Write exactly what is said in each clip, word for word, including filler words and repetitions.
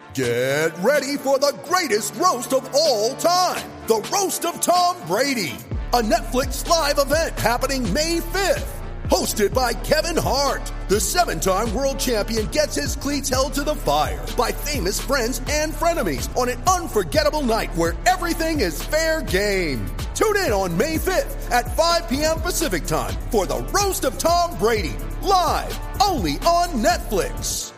Get ready for the greatest roast of all time, the Roast of Tom Brady, a Netflix live event happening May fifth. Hosted by Kevin Hart, the seven-time world champion gets his cleats held to the fire by famous friends and frenemies on an unforgettable night where everything is fair game. Tune in on May fifth at five p.m. Pacific time for the Roast of Tom Brady, live only on Netflix.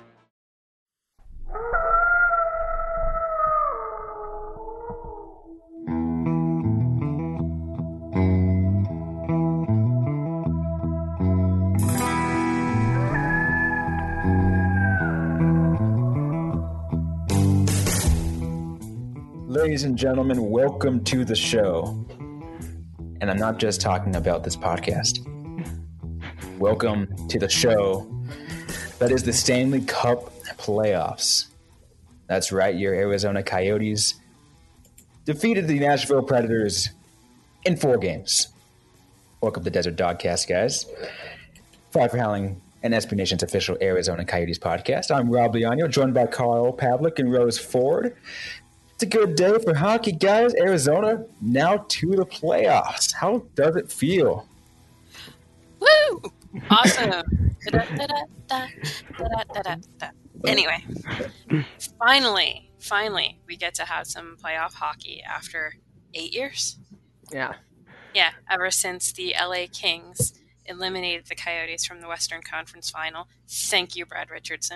Ladies and gentlemen, welcome to the show. And I'm not just talking about this podcast. Welcome to the show that is the Stanley Cup playoffs. That's right, your Arizona Coyotes defeated the Nashville Predators in four games. Welcome to Desert Dogcast, guys. Five for Howling and S B Nation's official Arizona Coyotes podcast. I'm Rob Leonio, joined by Carl Pavlik and Rose Ford. It's a good day for hockey, guys. Arizona now to the playoffs. How does it feel? Woo! Awesome. Anyway, finally, finally, we get to have some playoff hockey after eight years. Yeah. Yeah, ever since the L A Kings eliminated the Coyotes from the Western Conference Final. Thank you, Brad Richardson.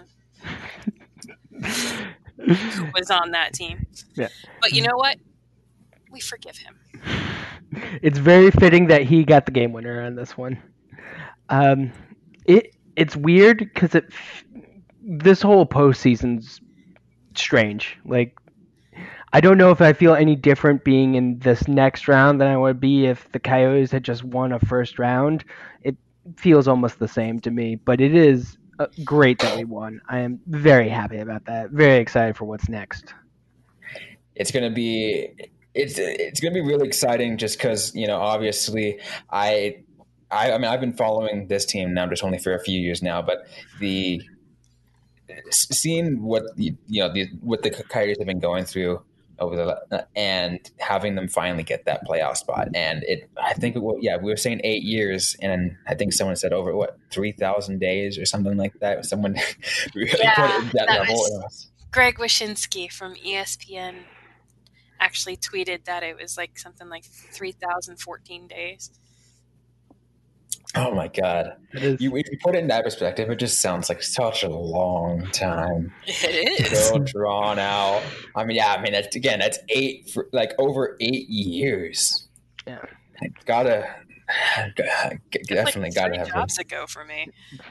Who was on that team. Yeah. But you know what? We forgive him. It's very fitting that he got the game winner on this one. Um, it it's weird because it this whole postseason's strange. Like, I don't know if I feel any different being in this next round than I would be if the Coyotes had just won a first round. It feels almost the same to me, but it is Uh, great that we won. I am very happy about that. Very excited for what's next. It's gonna be it's it's gonna be really exciting just because, you know, obviously I, I I mean I've been following this team now just only for a few years now, but the seeing what the, you know the what the Coyotes have been going through over the and having them finally get that playoff spot, and it I think it will, yeah we were saying eight years, and I think someone said over what three thousand days or something like that. Someone really yeah, put it that, that level. Was Greg Wyshynski from E S P N actually tweeted that it was like something like three thousand fourteen days. Oh my God! You, if you put it in that perspective, it just sounds like such a long time. It is so drawn out. I mean, yeah. I mean, that's, again, that's eight for like over eight years. Yeah, gotta definitely like gotta three have jobs them. ago for me.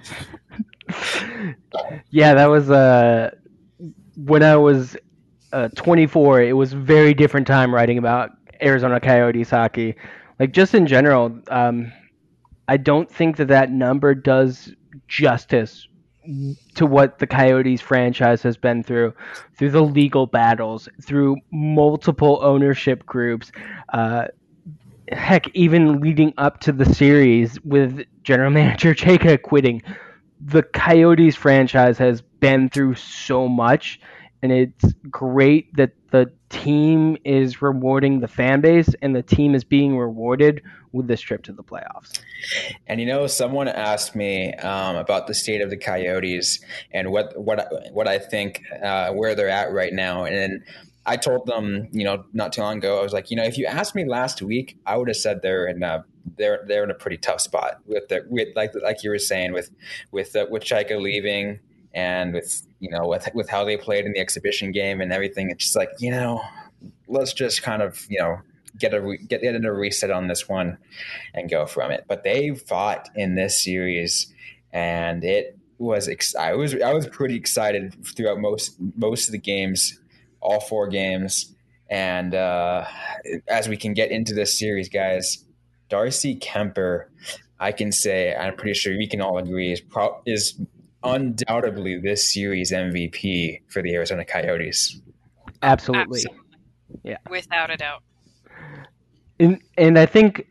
Yeah, that was uh when I was uh, twenty-four. It was a very different time writing about Arizona Coyotes hockey. Like, just in general. Um, I don't think that that number does justice to what the Coyotes franchise has been through, through the legal battles, through multiple ownership groups, uh, heck, even leading up to the series with general manager Chayka quitting. The Coyotes franchise has been through so much, and it's great that the team is rewarding the fan base, and the team is being rewarded with this trip to the playoffs. And, you know, someone asked me um, about the state of the Coyotes and what what what I think uh, where they're at right now. And I told them, you know, not too long ago, I was like, you know, if you asked me last week, I would have said they're in a they're they're in a pretty tough spot with the with like like you were saying with with uh, with Chayka leaving and with you know with with how they played in the exhibition game and everything. It's just like, you know, let's just kind of you know. Get a re- get in a reset on this one and go from it. But they fought in this series, and it was ex- I was I was pretty excited throughout most most of the games, all four games. And uh, as we can get into this series, guys, Darcy Kuemper, I can say I'm pretty sure we can all agree is pro- is undoubtedly this series M V P for the Arizona Coyotes. Absolutely, Absolutely. Yeah, without a doubt. And and I think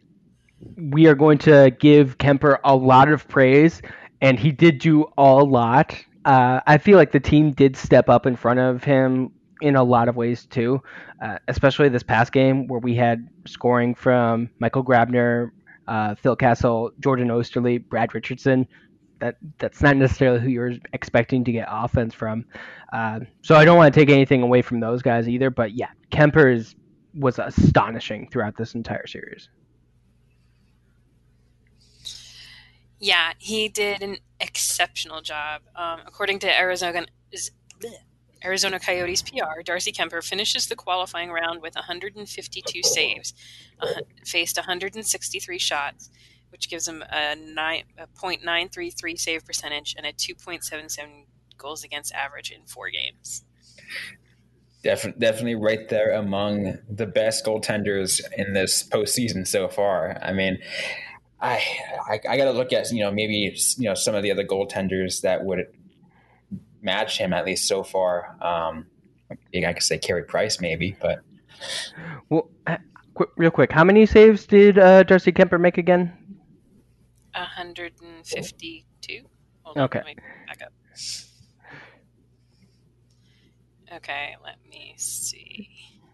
we are going to give Kuemper a lot of praise, and he did do a lot uh, I feel like the team did step up in front of him in a lot of ways too, uh, especially this past game where we had scoring from Michael Grabner, uh, Phil Castle, Jordan Osterley, Brad Richardson. That that's not necessarily who you're expecting to get offense from. Uh, so I don't want to take anything away from those guys either. But yeah, Kemper is, was astonishing throughout this entire series. Yeah, he did an exceptional job. Um, according to Arizona Arizona Coyotes P R, Darcy Kuemper finishes the qualifying round with one hundred fifty-two saves, uh, faced one hundred sixty-three shots, which gives him a, nine, a point nine three three save percentage and a two point seven seven goals against average in four games. Definitely, definitely right there among the best goaltenders in this postseason so far. I mean, I I, I got to look at, you know, maybe, you know, some of the other goaltenders that would match him, at least so far. Um, I could say Carey Price maybe, but. Well, qu- real quick, how many saves did uh, Darcy Kuemper make again? one hundred fifty-two. Hold okay. On, let me back up. Okay, let me see.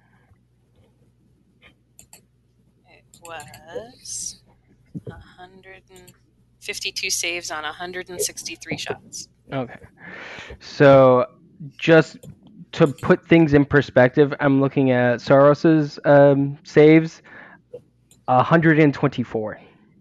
It was one hundred fifty-two saves on one hundred sixty-three shots. Okay. So just to put things in perspective, I'm looking at Saros's um, saves, one hundred twenty-four.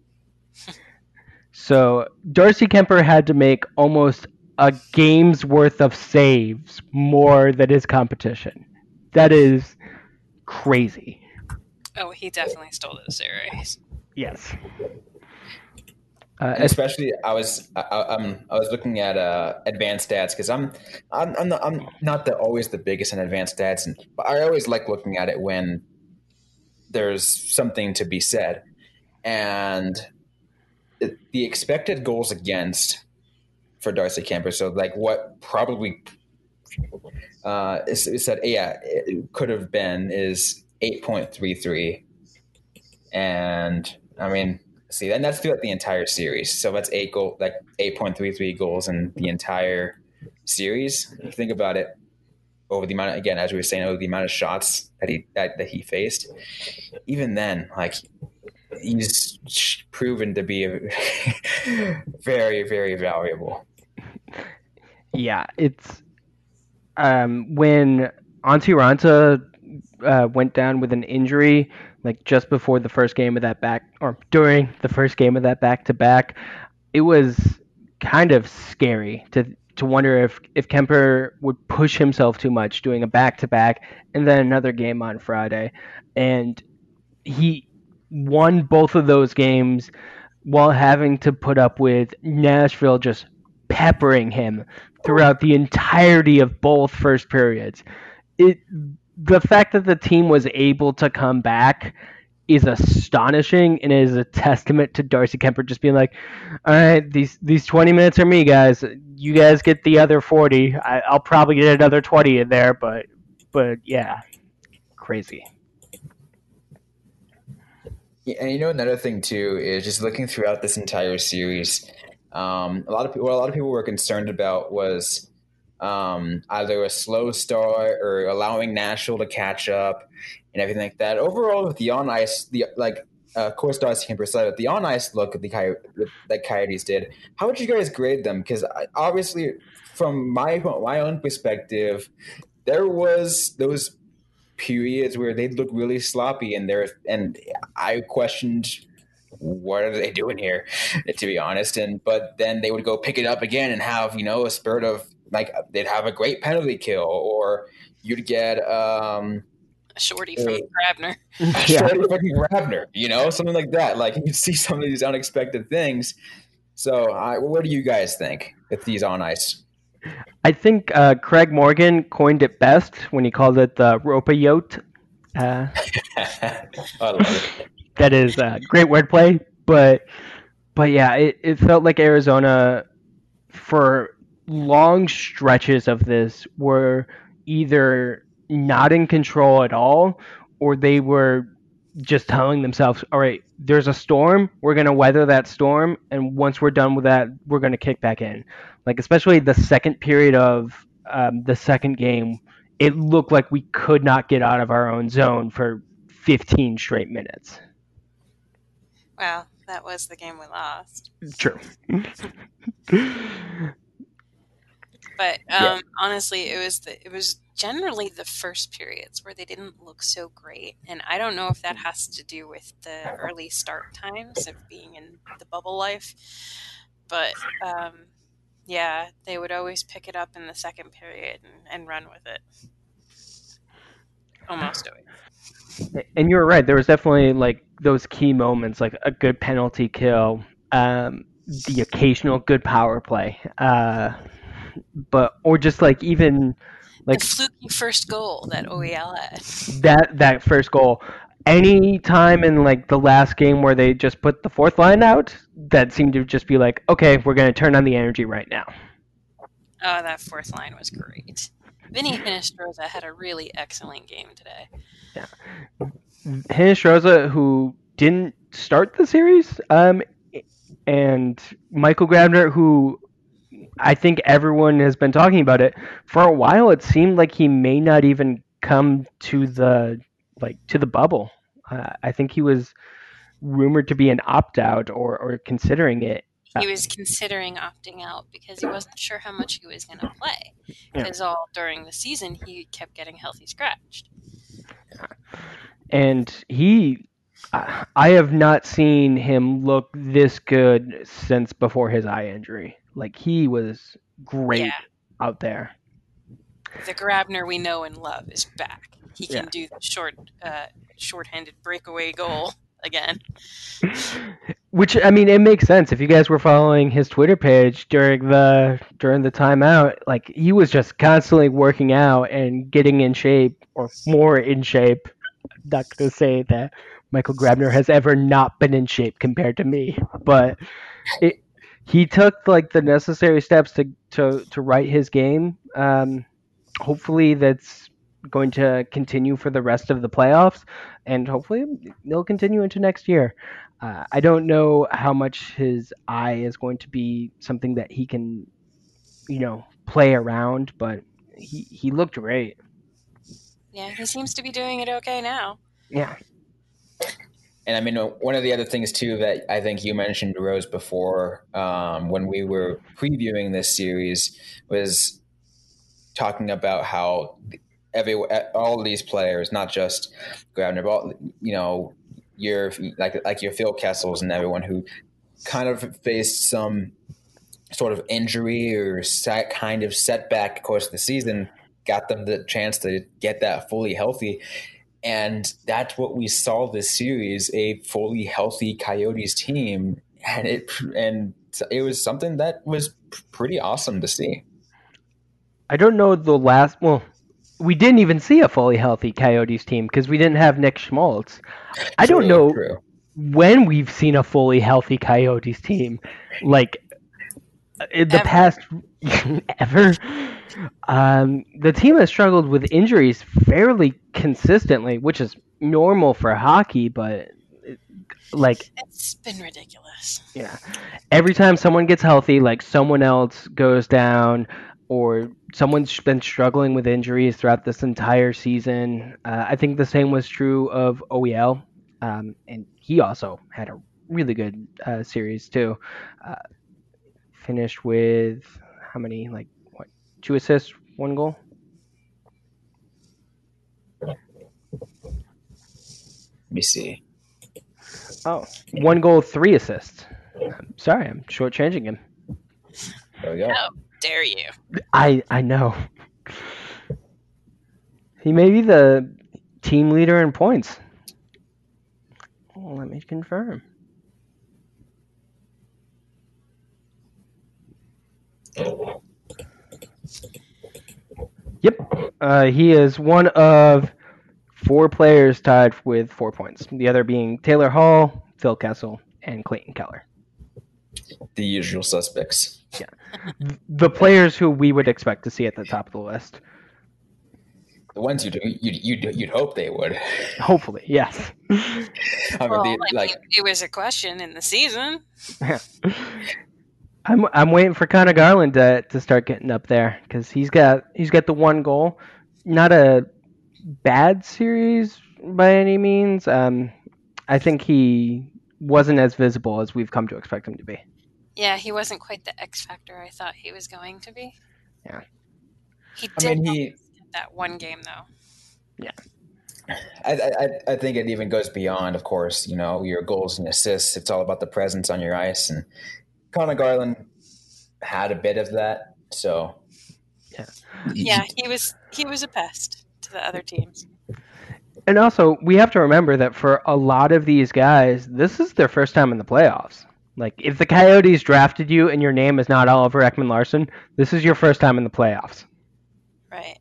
So Darcy Kuemper had to make almost a game's worth of saves more than his competition. That is crazy. Oh, he definitely stole those series. Yes. Uh, especially, I was I, I'm I was looking at uh, advanced stats because I'm I'm I'm not, I'm not the always the biggest in advanced stats, and I always like looking at it when there's something to be said, and it, the expected goals against for Darcy Kuemper. So like what probably uh, is, is that yeah it could have been is eight point three three, and I mean. See, and that's throughout the entire series. So that's eight goal, like eight point three three goals in the entire series. If you think about it, over the amount of, again, as we were saying, over the amount of shots that he that, that he faced, even then, like he's proven to be a very, very valuable. Yeah, it's um, when Antti Ranta uh, went down with an injury. Like just before the first game of that back, or during the first game of that back-to-back, it was kind of scary to to wonder if, if Kuemper would push himself too much doing a back-to-back and then another game on Friday. And he won both of those games while having to put up with Nashville just peppering him throughout the entirety of both first periods. It The fact that the team was able to come back is astonishing and is a testament to Darcy Kuemper just being like, all right, these these twenty minutes are me, guys. You guys get the other forty. I, I'll probably get another twenty in there, but but yeah, crazy. Yeah, and you know another thing too is just looking throughout this entire series. Um, a lot of people, what a lot of people were concerned about was. Um, either a slow start or allowing Nashville to catch up and everything like that. Overall, with the on ice, the like, uh, of course, Darcy Kuemper said it, the on ice look at the Coy- that Coyotes did. How would you guys grade them? Because obviously, from my my own perspective, there was those periods where they looked really sloppy, and there and I questioned. What are they doing here, to be honest? And but then they would go pick it up again and have, you know, a spurt of like they'd have a great penalty kill, or you'd get um, a shorty from a, Grabner, a shorty from Grabner, you know, something like that. Like you'd see some of these unexpected things. So, uh, what do you guys think with these on ice? I think uh, Craig Morgan coined it best when he called it the ropa yacht. Uh, I love it. That is uh, great wordplay, but but yeah, it, it felt like Arizona for long stretches of this were either not in control at all, or they were just telling themselves, all right, there's a storm, we're going to weather that storm, and once we're done with that, we're going to kick back in. Like, especially the second period of um, the second game, it looked like we could not get out of our own zone for fifteen straight minutes. Well, that was the game we lost. True. But um, Yeah. honestly, it was the, it was generally the first periods where they didn't look so great, and I don't know if that has to do with the early start times of being in the bubble life. But um, yeah, they would always pick it up in the second period and, and run with it. Almost always. And you're right. There was definitely like those key moments, like a good penalty kill, um, the occasional good power play, uh, but or just like even like the fluky first goal that O E L had. that that first goal. Any time in like the last game where they just put the fourth line out, that seemed to just be like, okay, we're going to turn on the energy right now. Oh, that fourth line was great. Vinny Hinostroza had a really excellent game today. Yeah, Hinostroza, who didn't start the series, um, and Michael Grabner, who I think everyone has been talking about it for a while. It seemed like he may not even come to the like to the bubble. Uh, I think he was rumored to be an opt-out or, or considering it. He was considering opting out because he wasn't sure how much he was going to play. Yeah. Because all during the season he kept getting healthy scratched. And he, I have not seen him look this good since before his eye injury. Like, he was great Yeah. out there. The Grabner we know and love is back. He can Yeah. do the short, uh, short-handed breakaway goal again. Which, I mean, it makes sense. If you guys were following his Twitter page during the during the timeout, like, he was just constantly working out and getting in shape, or more in shape. I'm not going to say that Michael Grabner has ever not been in shape compared to me, but it, he took like the necessary steps to, to, to right his game. Um, hopefully that's going to continue for the rest of the playoffs, and hopefully they'll continue into next year. Uh, I don't know how much his eye is going to be something that he can, you know, play around, but he, he looked great. Yeah, he seems to be doing it okay now. Yeah. And I mean, one of the other things too that I think you mentioned, Rose, before um, when we were previewing this series was talking about how every all of these players, not just Grabner, but you know, your like like your Phil Kessels and everyone who kind of faced some sort of injury or set, kind of setback, of course, the season got them the chance to get that fully healthy. And that's what we saw this series, a fully healthy Coyotes team. And it and it was something that was pretty awesome to see. I don't know the last, well, we didn't even see a fully healthy Coyotes team because we didn't have Nick Schmaltz. I don't True, know true. when we've seen a fully healthy Coyotes team. Like, in the Ever. past, ever. Um, the team has struggled with injuries fairly consistently, which is normal for hockey, but like, It's been ridiculous. yeah, every time someone gets healthy, like someone else goes down, or someone's been struggling with injuries throughout this entire season. Uh, I think the same was true of O E L, um, and he also had a really good uh, series too. Uh, finished with how many? Like what? Two assists, one goal. Let me see. Oh, one goal, three assists. I'm sorry, I'm shortchanging him. There we go. How dare you? I I know. He may be the team leader in points. Oh, let me confirm. Yep. Uh, he is one of four players tied with four points. The other being Taylor Hall, Phil Kessel, and Clayton Keller. The usual suspects. The players who we would expect to see at the top of the list. the ones you'd you'd you'd, you'd hope they would. Hopefully, yes. I mean, Well, the, I like mean, it was a question in the season. I'm I'm waiting for Connor Garland to to start getting up there because he's got he's got the one goal, not a bad series by any means. Um, I think he wasn't as visible as we've come to expect him to be. Yeah, he wasn't quite the X factor I thought he was going to be. Yeah. He I did mean, he. get that one game though. Yeah. I, I I think it even goes beyond, of course, you know, your goals and assists. It's all about the presence on your ice, and Connor Garland had a bit of that. So Yeah. Yeah, he was he was a pest to the other teams. And also, we have to remember that for a lot of these guys, this is their first time in the playoffs. Like, if the Coyotes drafted you and your name is not Oliver Ekman-Larsson, this is your first time in the playoffs. Right.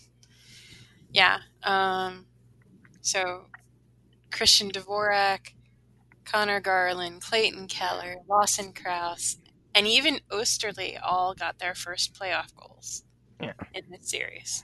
Yeah. Um, so Christian Dvorak, Connor Garland, Clayton Keller, Lawson Krause, and even Osterley all got their first playoff goals Yeah. in this series.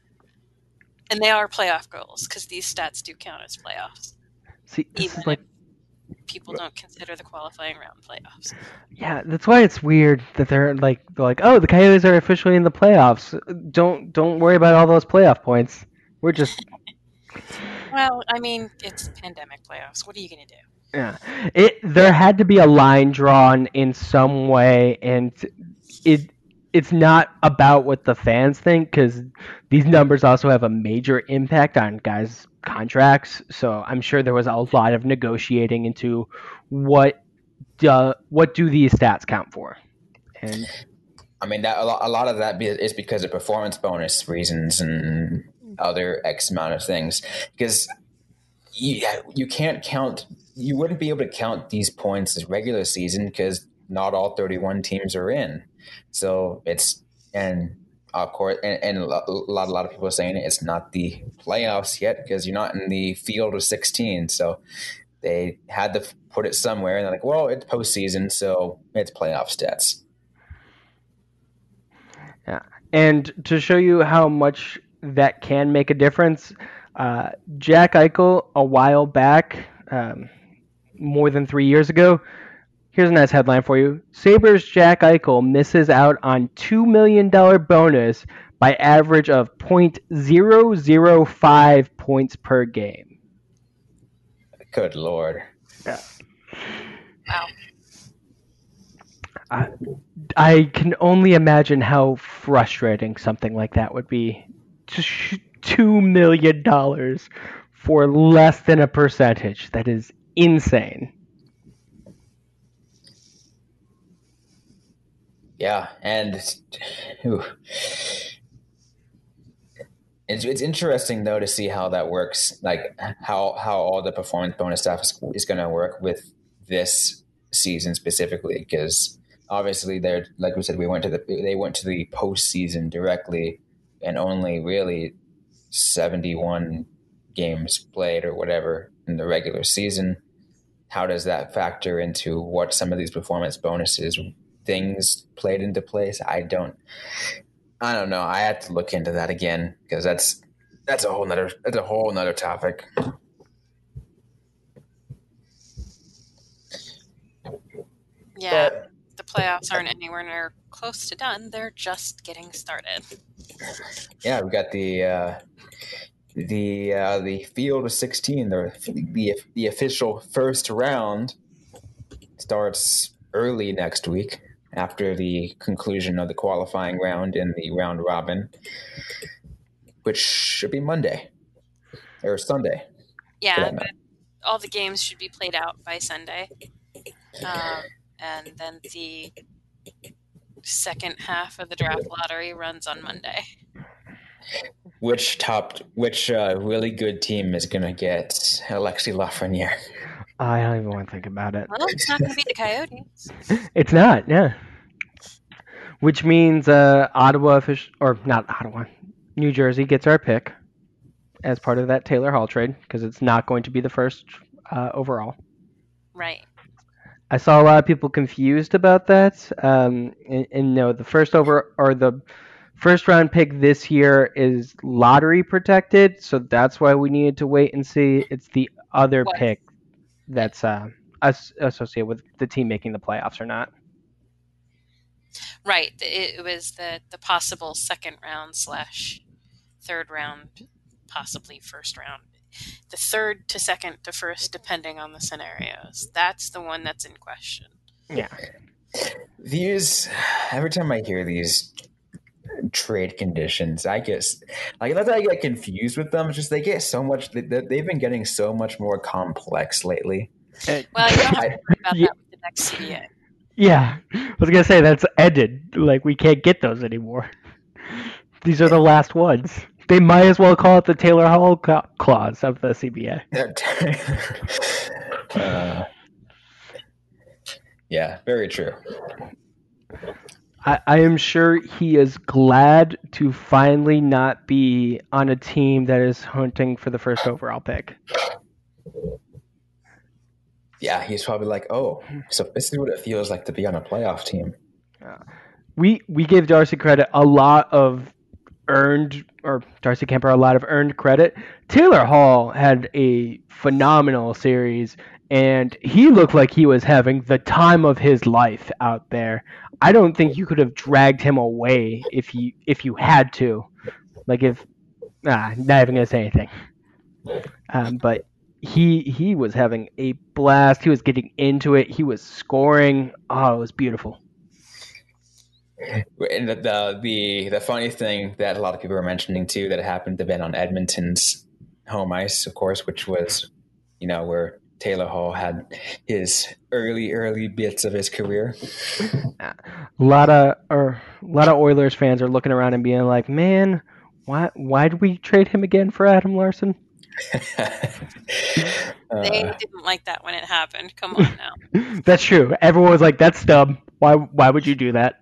And they are playoff goals because these stats do count as playoffs. See, this Even is like, if people don't consider the qualifying round playoffs. yeah, that's why it's weird that they're like, they're like, oh, the Coyotes are officially in the playoffs. Don't don't worry about all those playoff points. We're just Well, I mean, it's pandemic playoffs. What are you going to do? Yeah, it there had to be a line drawn in some way, and it it's not about what the fans think because these numbers also have a major impact on guys' contracts. So I'm sure there was a lot of negotiating into what do, what do these stats count for, and I mean, that a lot, a lot of that be, is because of performance bonus reasons and other X amount of things. Because you, you can't count, you wouldn't be able to count these points as regular season because not all thirty-one teams are in. So it's, and of course, and, and a lot, a lot of people are saying it's not the playoffs yet because you're not in the field of sixteen. So they had to put it somewhere, and they're like, well, it's postseason, so it's playoff stats. Yeah. And to show you how much that can make a difference, uh, Jack Eichel, a while back, um, more than three years ago, here's a nice headline for you. Sabres Jack Eichel misses out on two million dollars bonus by average of point zero zero five points per game. Good Lord. Yeah. Wow. I, I can only imagine how frustrating something like that would be. Just two million dollars for less than a percentage. That is insane. Yeah, and whew. it's it's interesting though to see how that works, like how how all the performance bonus stuff is, is going to work with this season specifically, because obviously they're, like we said, we went to the they went to the postseason directly, and only really seventy-one games played or whatever in the regular season. How does that factor into what some of these performance bonuses things played into place? I don't I don't know. I have to look into that again because that's that's a whole nother that's a whole nother topic. Yeah, But, the playoffs aren't anywhere near close to done. They're just getting started. yeah, we got the uh, the uh, the field of sixteen. The the the official first round starts early next week after the conclusion of the qualifying round in the round robin, which should be Monday or Sunday. Yeah, but all the games should be played out by Sunday. Um, and then the second half of the draft lottery runs on Monday. Which top, which uh, really good team is going to get Alexi Lafreniere? I don't even want to think about it. Well, it's not going to be the Coyotes. It's not, yeah. Which means uh, Ottawa, or not Ottawa, New Jersey gets our pick as part of that Taylor Hall trade because it's not going to be the first uh, overall. Right. I saw a lot of people confused about that. Um, and, and no, the first over or the first round pick this year is lottery protected, so that's why we needed to wait and see. It's the other What? pick that's uh, as- associated with the team making the playoffs or not. Right. It, it was the, the possible second round slash third round, possibly first round. The third to second to first, depending on the scenarios. That's the one that's in question. Yeah. These, every time I hear these trade conditions, I get, like, not that I get confused with them, it's just they get so much, they, they've been getting so much more complex lately. Well, you don't have to worry about Yeah. that with the next C D A. Yeah, I was gonna say that's ended. Like we can't get those anymore. These are the last ones. They might as well call it the Taylor Hall ca- clause of the C B A. uh, yeah, very true. I, I am sure he is glad to finally not be on a team that is hunting for the first overall pick. Yeah, he's probably like, oh, so this is what it feels like to be on a playoff team. We we gave Darcy credit a lot of earned, or Darcy Kemper a lot of earned credit. Taylor Hall had a phenomenal series, and he looked like he was having the time of his life out there. I don't think you could have dragged him away if you if you had to. Like if, nah, not even gonna say anything. Um, but he he was having a blast. He was getting into it. He was scoring. Oh, it was beautiful. And the, the the the funny thing that a lot of people are mentioning too, that happened to Ben on Edmonton's home ice, of course, which was, you know, where Taylor Hall had his early early bits of his career. A lot of or a lot of Oilers fans are looking around and being like, "Man, why why did we trade him again for Adam Larson?" uh, They didn't like that when it happened. Come on now. That's true. Everyone was like, "That's stub. Why why would you do that?"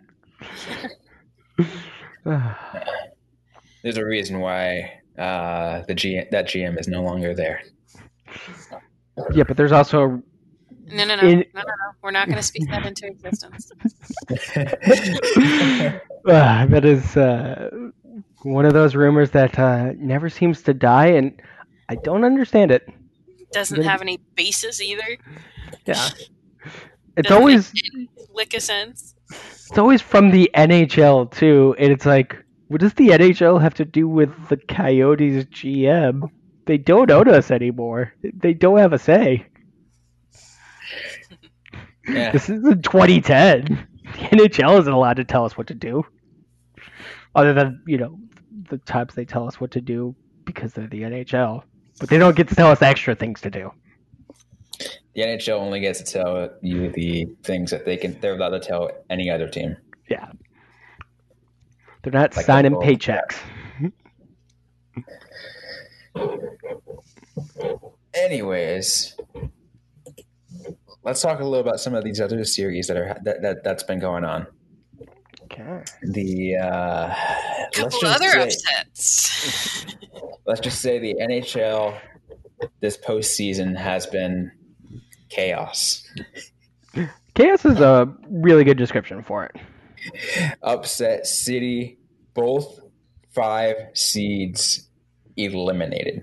There's a reason why uh, the G M, that G M is no longer there. Yeah, but there's also No, no, no, In- no, no, no. We're not going to speak that into existence. uh, that is uh, one of those rumors that uh, never seems to die, and I don't understand it. Doesn't have any basis either. Yeah, it's Doesn't always make any lick of sense. it's always from the N H L too, and it's like, what does the N H L have to do with the Coyotes G M? They don't own us anymore. They don't have a say. Yeah. This is in twenty ten. The N H L isn't allowed to tell us what to do. Other than, you know, the times they tell us what to do because they're the N H L. But they don't get to tell us extra things to do. The N H L only gets to tell you the things that they can. They're allowed to tell any other team. Yeah. They're not Like signing the whole- paychecks. Anyways, let's talk a little about some of these other series that are that, that that's been going on. Okay. The uh, let's Couple just other say, upsets. let's just say the N H L this postseason has been chaos. Chaos is a really good description for it. Upset City, both five seeds eliminated.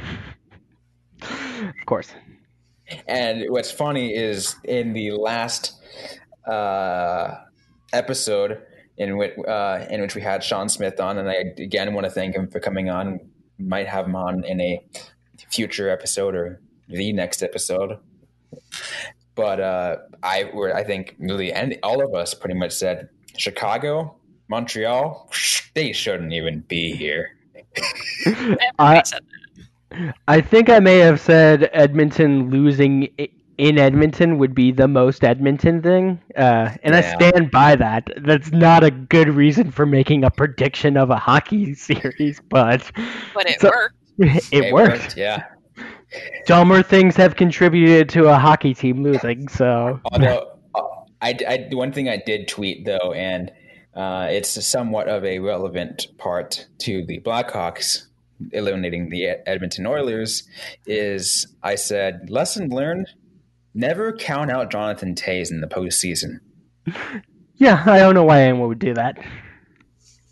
Of course. And what's funny is in the last uh, episode in which uh, in which we had Sean Smith on, and I again want to thank him for coming on. Might have him on in a future episode or the next episode. But uh, I were I think really and all of us pretty much said Chicago, Montreal, they shouldn't even be here. I, said I think I may have said Edmonton losing i- in Edmonton would be the most Edmonton thing, uh, and I Yeah. stand by that. That's not a good reason for making a prediction of a hockey series, but But it So- worked. it, It worked. Yeah. Dumber things have contributed to a hockey team losing, so Although uh, I, I one thing I did tweet though, and uh, it's somewhat of a relevant part to the Blackhawks eliminating the Edmonton Oilers, is I said lesson learned: never count out Jonathan Toews in the postseason. yeah, I don't know why anyone would do that.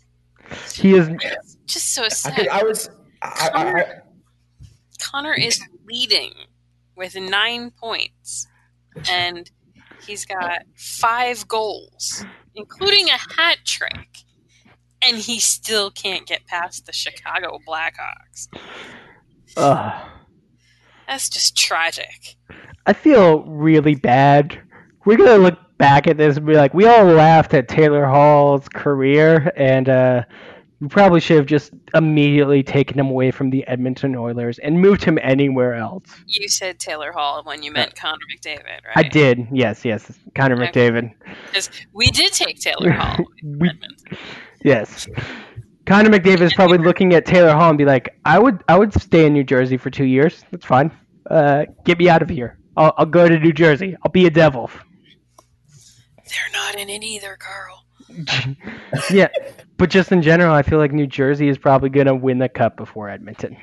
He is It's just so I, sad. could, I was. I, I, I, Connor is leading with nine points, and he's got five goals, including a hat trick, and he still can't get past the Chicago Blackhawks. uh, That's just tragic. I feel really bad. We're gonna look back at this and be like, we all laughed at Taylor Hall's career, and uh, we probably should have just immediately taken him away from the Edmonton Oilers and moved him anywhere else. You said Taylor Hall when you meant Connor McDavid, right? I did, yes, yes, Connor Okay. McDavid. Because we did take Taylor Hall. We- Edmonton. Yes. Connor McDavid is probably looking at Taylor Hall and be like, I would I would stay in New Jersey for two years. That's fine. Uh, get me out of here. I'll, I'll go to New Jersey. I'll be a Devil. They're not in it either, Carl. Yeah, but just in general, I feel like New Jersey is probably going to win the cup before Edmonton.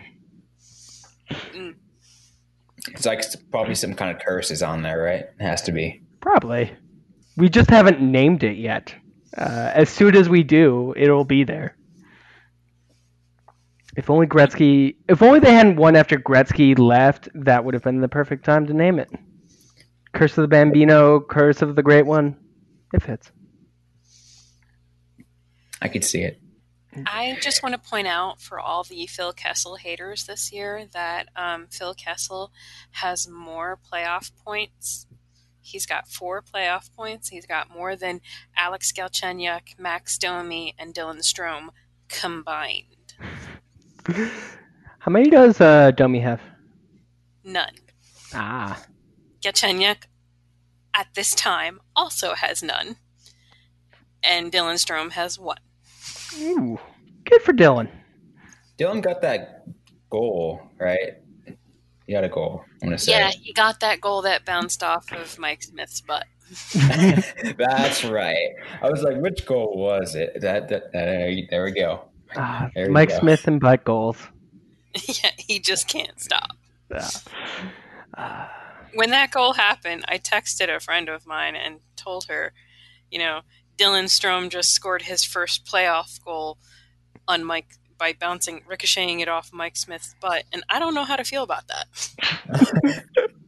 it's like probably some kind of curses on there, right? It has to be. Probably. We just haven't named it yet. Uh, as soon as we do, it'll be there. If only Gretzky, if only they hadn't won after Gretzky left, that would have been the perfect time to name it. Curse of the Bambino, Curse of the Great One. It fits. I could see it. I just want to point out for all the Phil Kessel haters this year that um, Phil Kessel has more playoff points. He's got four playoff points. He's got more than Alex Galchenyuk, Max Domi, and Dylan Strome combined. How many does uh, Domi have? None. Ah. Galchenyuk, at this time, also has none. And Dylan Strome has one. Ooh. Good for Dylan. Dylan got that goal, right? He got a goal. I'm gonna say. Yeah, he got that goal that bounced off of Mike Smith's butt. That's right. I was like, which goal was it? That, that uh, there we go. Ah, There we Mike go. Smith and butt goals. Yeah, he just can't stop. Yeah. Ah. When that goal happened, I texted a friend of mine and told her, you know, Dylan Strome just scored his first playoff goal on Mike by bouncing, ricocheting it off Mike Smith's butt, and I don't know how to feel about that.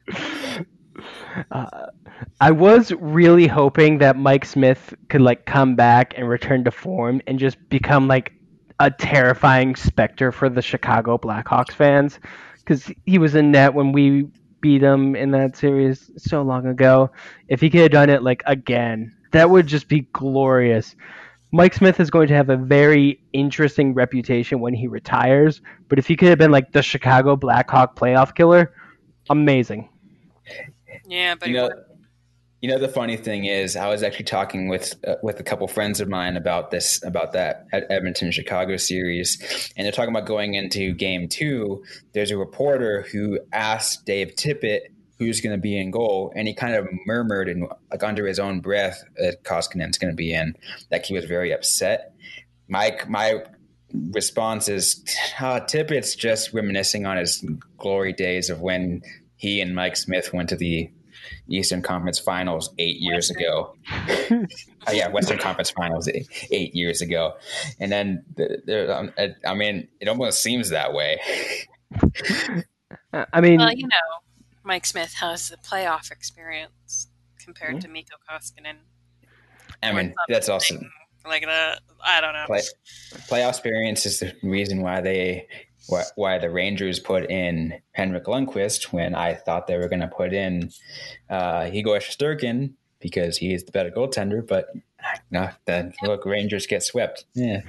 Uh, I was really hoping that Mike Smith could like come back and return to form and just become like a terrifying specter for the Chicago Blackhawks fans, because he was in net when we beat him in that series so long ago. If he could have done it like again, that would just be glorious. Mike Smith is going to have a very interesting reputation when he retires, but if he could have been like the Chicago Blackhawk playoff killer, amazing. Yeah, but You he know, wouldn't. you know the funny thing is, I was actually talking with uh, with a couple friends of mine about this, about that Edmonton Chicago series, and they're talking about going into Game Two. There's a reporter who asked Dave Tippett who's going to be in goal, and he kind of murmured and like under his own breath that Koskinen's going to be in. Like he was very upset. My my response is, oh, Tippett's just reminiscing on his glory days of when he and Mike Smith went to the Eastern Conference Finals eight years ago. Oh, yeah, Western Conference Finals eight, eight years ago. And then, the, the, um, I mean, it almost seems that way. I mean, Well, you know, Mike Smith has the playoff experience compared Yeah. to Mikko Koskinen. I mean, Or that's also something like that. I don't know. play, playoff experience is the reason why they why, why the Rangers put in Henrik Lundqvist when I thought they were going to put in uh, Igor Shesterkin because he is the better goaltender. But no, then look, Rangers get swept. Yeah.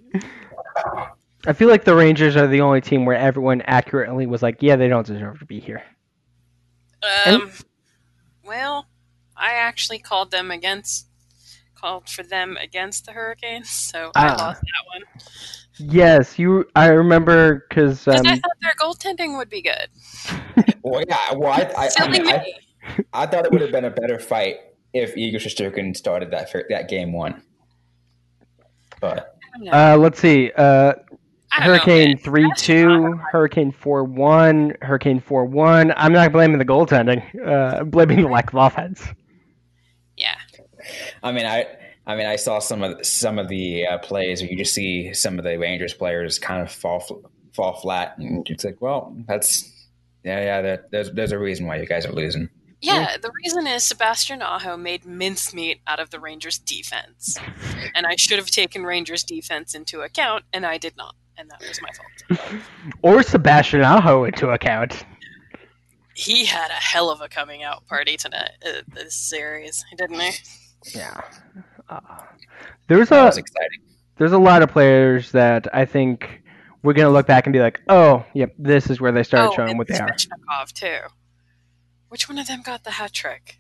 I feel like the Rangers are the only team where everyone accurately was like, yeah, they don't deserve to be here. Um, well, I actually called them against, called for them against the Hurricanes, so I Ah. lost that one. Yes, you. I remember because Because um, I thought their goaltending would be good. Well, yeah. Well, I, I, I, Silly mean, I, me. I thought it would have been a better fight if Igor Shesterkin started that fir- that game one. But I don't know. uh, let's see, uh, I don't know, Hurricane man. three That's two, not- Hurricane four one, Hurricane four one. I'm not blaming the goaltending. Uh, I'm blaming the lack of offense. Yeah. I mean, I I mean, I saw some of some of the uh, plays where you just see some of the Rangers players kind of fall fall flat, and it's like, well, that's yeah, yeah. That, there's there's a reason why you guys are losing. Yeah, the reason is Sebastian Aho made mincemeat out of the Rangers defense. And I should have taken Rangers defense into account, and I did not. And that was my fault. Or Sebastian Aho into account. He had a hell of a coming out party tonight, uh, this series, didn't he? Yeah. Uh, there's That a was exciting. there's a lot of players that I think we're going to look back and be like, oh, yep, this is where they started oh, showing and what they are. Svechnikov, too. Which one of them got the hat trick?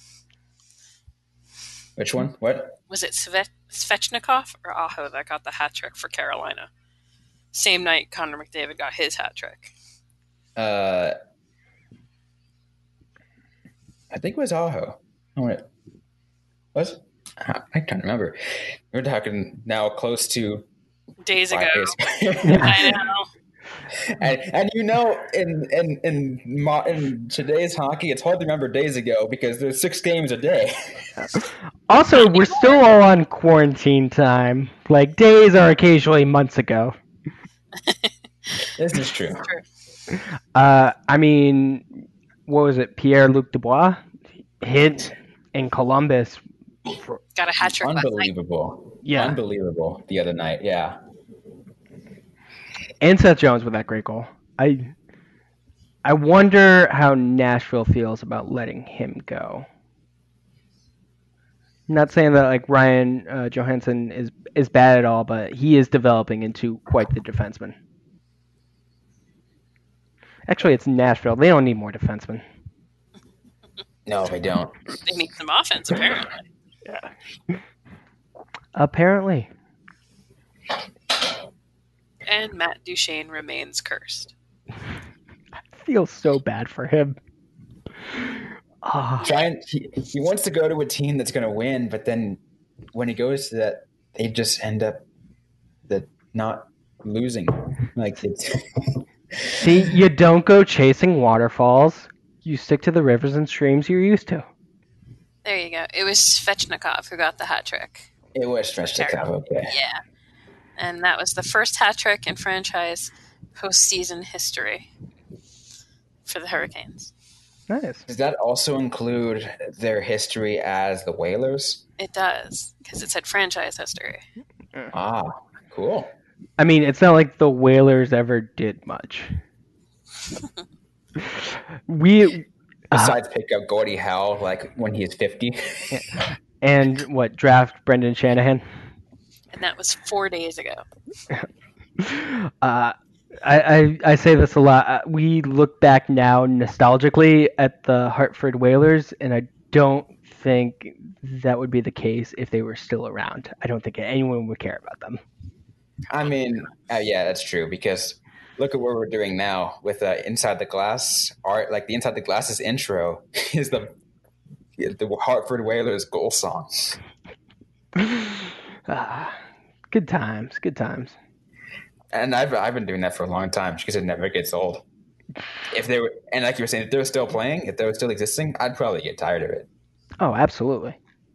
Which one? What? Was it Sve- Svechnikov or Aho that got the hat trick for Carolina? Same night Connor McDavid got his hat trick. Uh, I think it was Aho. Oh, wait. Was? I can't remember. We're talking now close to Days five ago. days. I know. and, and you know, in in in, mo- in today's hockey, it's hard to remember days ago because there's six games a day. Also, we're still all on quarantine time. Like, days are occasionally months ago. This is true. True. Uh, I mean, what was it? Pierre-Luc Dubois hit in Columbus. For, Got a hat trick last night. Unbelievable. Yeah. Unbelievable the other night. Yeah. and Seth Jones with that great goal. I I wonder how Nashville feels about letting him go. Not saying that like Ryan uh, Johansson is is bad at all, but he is developing into quite the defenseman. Actually, it's Nashville. They don't need more defensemen. No, they don't. They need some offense, apparently. Yeah. Apparently. And Matt Duchene remains cursed. I feel so bad for him. Oh. Trying, he, he wants to go to a team that's going to win, but then when he goes to that, they just end up the not losing. Like it's See, you don't go chasing waterfalls. You stick to the rivers and streams you're used to. There you go. It was Svechnikov who got the hat trick. it was stretched out. Okay. Yeah. And that was the first hat trick in franchise postseason history for the Hurricanes. Nice. Does that also include their history as the Whalers? It does, because it said franchise history. Ah, cool. I mean, it's not like the Whalers ever did much. we Besides pick up Gordie Howe like when he is fifty. and what draft Brendan Shanahan. And that was four days ago. Uh, I, I I say this a lot. Uh, We look back now nostalgically at the Hartford Whalers, and I don't think that would be the case if they were still around. I don't think anyone would care about them. I mean, uh, yeah, that's true because look at what we're doing now with uh, Inside the Glass art. Like the Inside the Glass's intro is the the Hartford Whalers goal song. Ah, good times, good times. And I've I've been doing that for a long time because it never gets old. If they were, and like you were saying, if they were still playing, if they were still existing, I'd probably get tired of it. Oh, absolutely.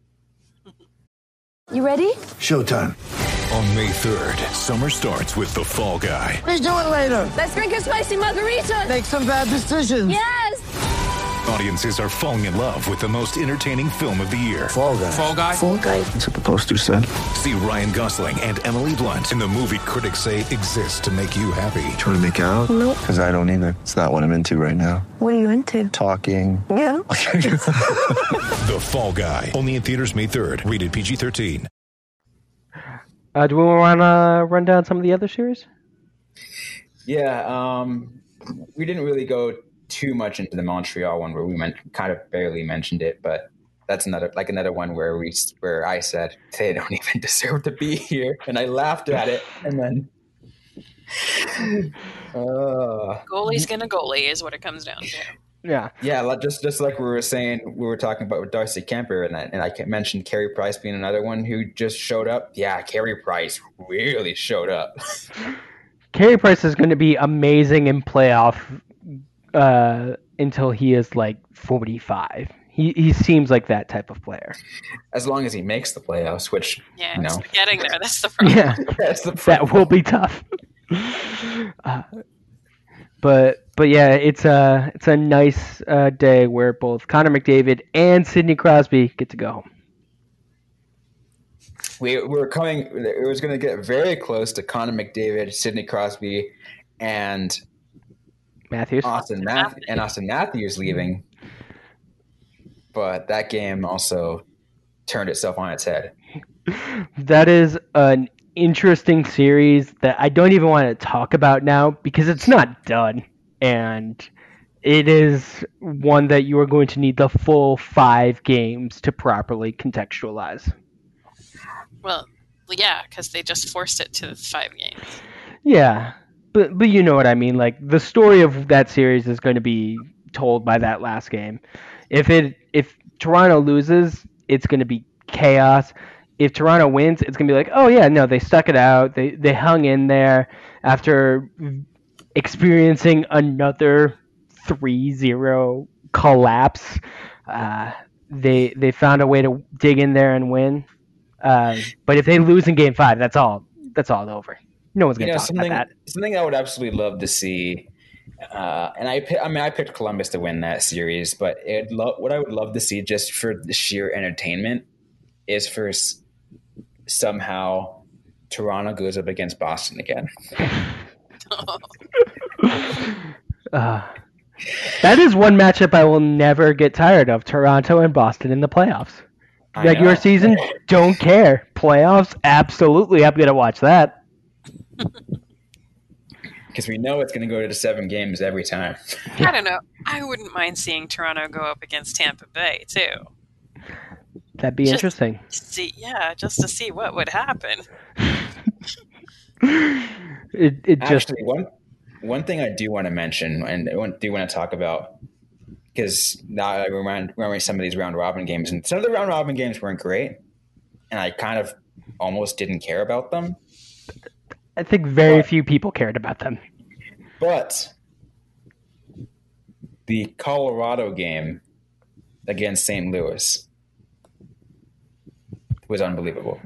You ready? Showtime. On May third, summer starts with The Fall Guy. Let's do it later. Let's drink a spicy margarita. Make some bad decisions. Yes. Audiences are falling in love with the most entertaining film of the year. Fall guy. Fall Guy? Fall guy. That's what the poster said. See Ryan Gosling and Emily Blunt in the movie critics say exists to make you happy. Trying to make it out? Nope. Because I don't either. It's not what I'm into right now. What are you into? Talking. Yeah. The Fall Guy. Only in theaters May third. Rated P G thirteen. Uh, do we want to run down some of the other series? Yeah, um, we didn't really go too much into the Montreal one where we meant, kind of barely mentioned it, but that's another like another one where we where I said they don't even deserve to be here, and I laughed at it, and then uh, Goalie's gonna goalie is what it comes down to. Yeah. yeah, like- just just like we were saying, we were talking about with Darcy Kemper, and I, and I mentioned Carey Price being another one who just showed up. Yeah, Carey Price really showed up. Carey Price is going to be amazing in playoff uh, until he is like forty-five. He he seems like that type of player. As long as he makes the playoffs, which Yeah, you know, it's getting there. That's the problem. Yeah, that's the that will be tough. Uh, but but yeah, it's a it's a nice uh, day where both Connor McDavid and Sidney Crosby get to go home. We, we were coming. It was going to get very close to Connor McDavid, Sidney Crosby, and Matthews. Austin Math- and Austin Matthews leaving. But that game also turned itself on its head. That is an interesting series that I don't even want to talk about now because it's not done. And it is one that you are going to need the full five games to properly contextualize. Well, yeah, because they just forced it to five games. Yeah, but but you know what I mean. Like the story of that series is going to be told by that last game. If it if Toronto loses, it's going to be chaos. If Toronto wins, it's going to be like, oh yeah, no, they stuck it out. They they hung in there after experiencing another three zero collapse. Uh, they they found a way to dig in there and win. Uh, but if they lose in game five, that's all. That's all over. No one's going to You know, talk something about that. something I would absolutely love to see. Uh, and I, pi- I mean, I picked Columbus to win that series, but it lo- what I would love to see just for the sheer entertainment is for s- somehow Toronto goes up against Boston again. uh, that is one matchup I will never get tired of. Toronto and Boston in the playoffs. I Regular know. season, don't care. Playoffs, absolutely. I'm going to watch that. Because we know it's going to go to seven games every time. I don't know. I wouldn't mind seeing Toronto go up against Tampa Bay too. That'd be Just- interesting. See, yeah, just to see what would happen. It it just Actually, one one thing I do want to mention and I want- do want to talk about, because now I remember, remember some of these round robin games, and some of the round robin games weren't great, and I kind of almost didn't care about them. I think very But- few people cared about them. But the Colorado game against Saint Louis was unbelievable.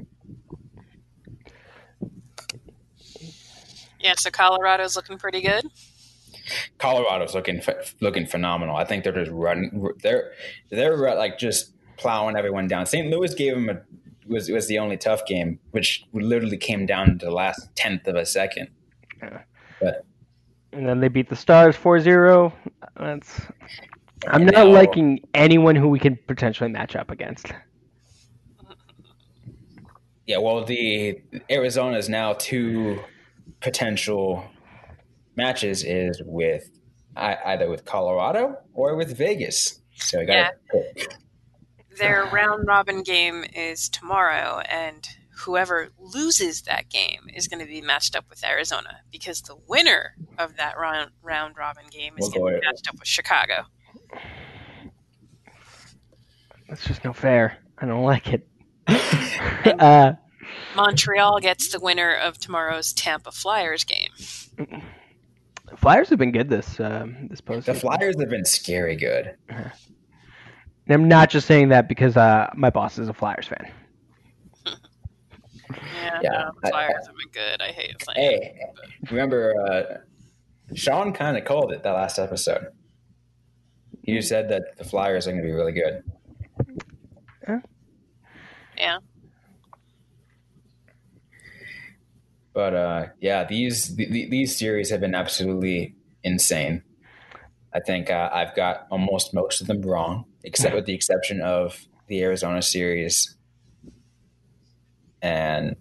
Yeah, so Colorado's looking pretty good. Colorado's looking ph- looking phenomenal. I think they're just running. They're they're uh, like just plowing everyone down. Saint Louis gave them a was was the only tough game, which literally came down to the last tenth of a second. Yeah. But And then they beat the Stars four zero. That's I'm not now- liking anyone who we can potentially match up against. yeah, well, the Arizona's now two potential matches is with I, either with Colorado or with Vegas. So I got Their round robin game is tomorrow, and whoever loses that game is going to be matched up with Arizona, because the winner of that round round robin game is We'll going to go be matched up with Chicago. That's just no fair. I don't like it. uh, Montreal gets the winner of tomorrow's Tampa Flyers game. Flyers have been good this um, this postseason. the Flyers have been scary good. And I'm not just saying that because uh, my boss is a Flyers fan. Yeah, Yeah, no, I- Flyers have been good. I hate saying Hey, it, but- remember uh, Sean kind of called it that last episode. He said that the Flyers are going to be really good. yeah. But uh, yeah, these the, these series have been absolutely insane. I think uh, I've got almost most of them wrong, except with the exception of the Arizona series. And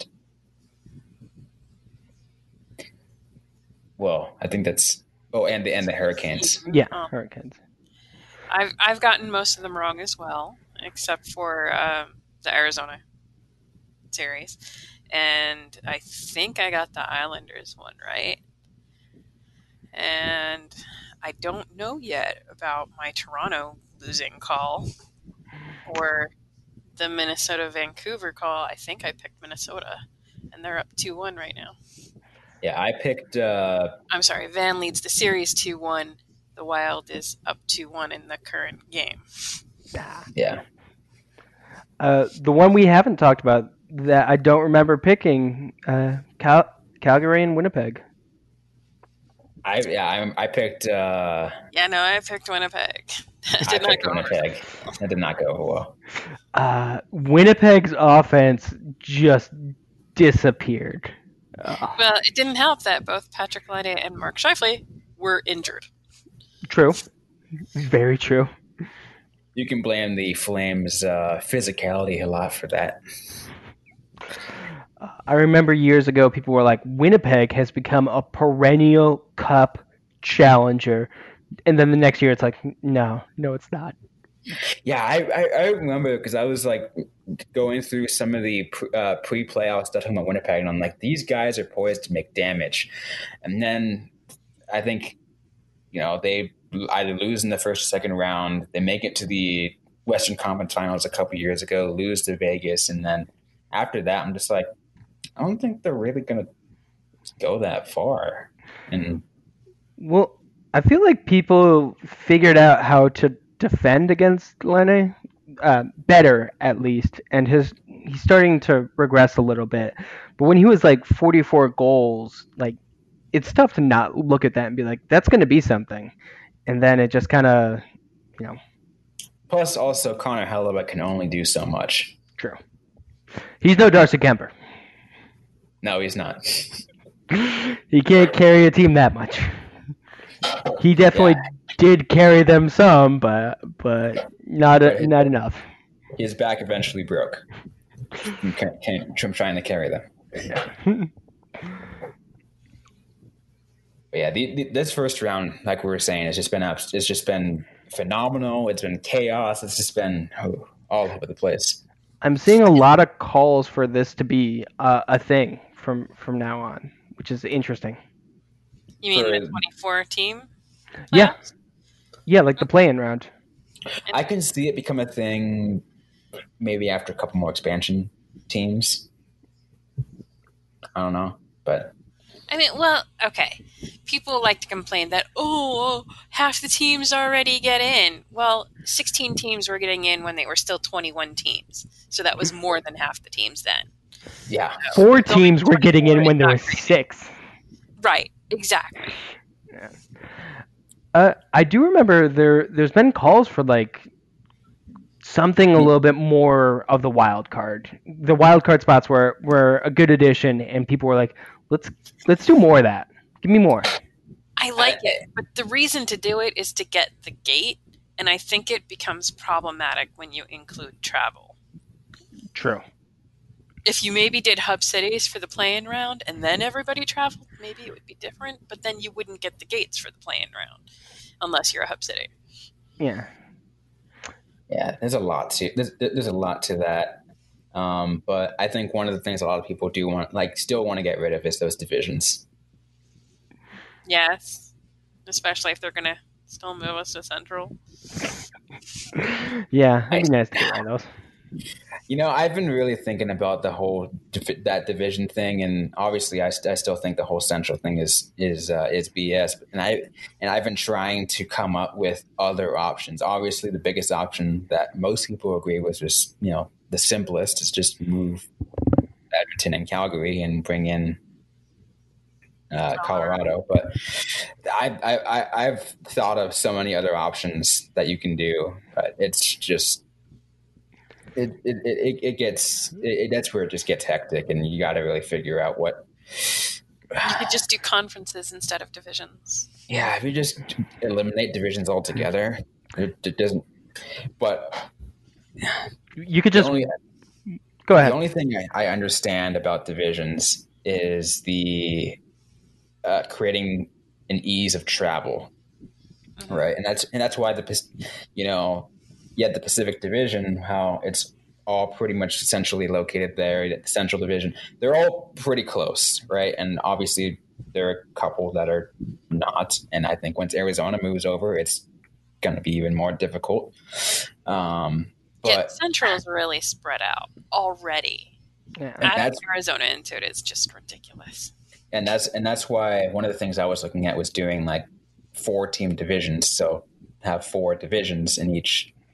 well, I think that's oh, and the and the Hurricanes. Yeah, Oh. Hurricanes. I've I've gotten most of them wrong as well, except for um, the Arizona series, and I think I got the Islanders one right. And I don't know yet about my Toronto losing call or the Minnesota Vancouver call. I think I picked Minnesota, and they're up two one right now. Yeah, I picked. Uh, I'm sorry, Van leads the series two one. The Wild is up two one in the current game. Yeah. Uh, the one we haven't talked about that I don't remember picking, uh, Cal- Calgary and Winnipeg. I yeah I, I picked uh, Yeah, no, I picked Winnipeg. Did I not picked go Winnipeg. That did not go well. Uh, Winnipeg's offense just disappeared. Uh, Well, it didn't help that both Patrick Laine and Mark Scheifele were injured. true. Very true. You can blame the Flames' uh, physicality a lot for that. I remember years ago, people were like, Winnipeg has become a perennial cup challenger. And then the next year, it's like, no, no, it's not. Yeah, I, I, I remember because I was like going through some of the uh, pre-playoff stuff about Winnipeg, and I'm like, these guys are poised to make damage. And then I think, you know, they either lose in the first or second round, they make it to the Western Conference Finals a couple years ago, lose to Vegas, and then after that, I'm just like, I don't think they're really going to go that far. And Well, I feel like people figured out how to defend against Laine, uh, better at least, and his he's starting to regress a little bit. But when he was like forty-four goals, like it's tough to not look at that and be like, that's going to be something. And then it just kind of, you know. Plus, also Connor Hellebuyck can only do so much. True. He's no Darcy Kemper. No, he's not. He can't carry a team that much. He definitely yeah. did carry them some, but but not a, not enough. His back eventually broke from, from trying to carry them. Yeah. But yeah, the, the, this first round, like we were saying, has just been it's just been phenomenal. It's been chaos. It's just been oh, all over the place. I'm seeing a lot of calls for this to be uh, a thing from from now on, which is interesting. You mean for, the twenty-four team? Playoffs? Yeah, yeah, like the play-in round. I can see it become a thing, maybe after a couple more expansion teams. I don't know, but. I mean, well, okay. People like to complain that, oh, half the teams already get in. Well, sixteen teams were getting in when they were still twenty-one teams. So that was more than half the teams then. Yeah. So Four teams were getting in when there were six. Right, exactly. Yeah. Uh, I do remember there, there's been calls for, like, something a little bit more of the wild card. The wild card spots were, were a good addition, and people were like, Let's let's do more of that. Give me more. I like it, but the reason to do it is to get the gate, and I think it becomes problematic when you include travel. True. If you maybe did hub cities for the play-in round and then everybody traveled, maybe it would be different, but then you wouldn't get the gates for the play-in round unless you're a hub city. Yeah. Yeah, there's a lot to there's, there's a lot to that. Um, but I think one of the things a lot of people do want, like, still want to get rid of is those divisions. Yes, especially if they're going to still move us to Central. Yeah, it'd be nice to get rid of those. You know, I've been really thinking about the whole that division thing, and obviously, I, I still think the whole Central thing is is uh, is B S. And I and I've been trying to come up with other options. Obviously, the biggest option that most people agree with is, you know, the simplest is just move Edmonton and Calgary and bring in uh, Colorado. But I, I, I've thought of so many other options that you can do, but it's just it it, it, it gets it, that's where it just gets hectic, and you got to really figure out what. You could just do conferences instead of divisions. Yeah, if you just eliminate divisions altogether, it, it doesn't. But. You could just only, go ahead. The only thing I, I understand about divisions is the uh, creating an ease of travel, mm-hmm. right? And that's and that's why the you know you had the Pacific Division, how it's all pretty much centrally located there. The Central Division, they're all pretty close, right? And obviously there are a couple that are not. And I think once Arizona moves over, it's going to be even more difficult. Um, But, yeah, Central is really spread out already. Yeah. Adding Arizona into it is just ridiculous. And that's and that's why one of the things I was looking at was doing like four team divisions. So have four divisions in each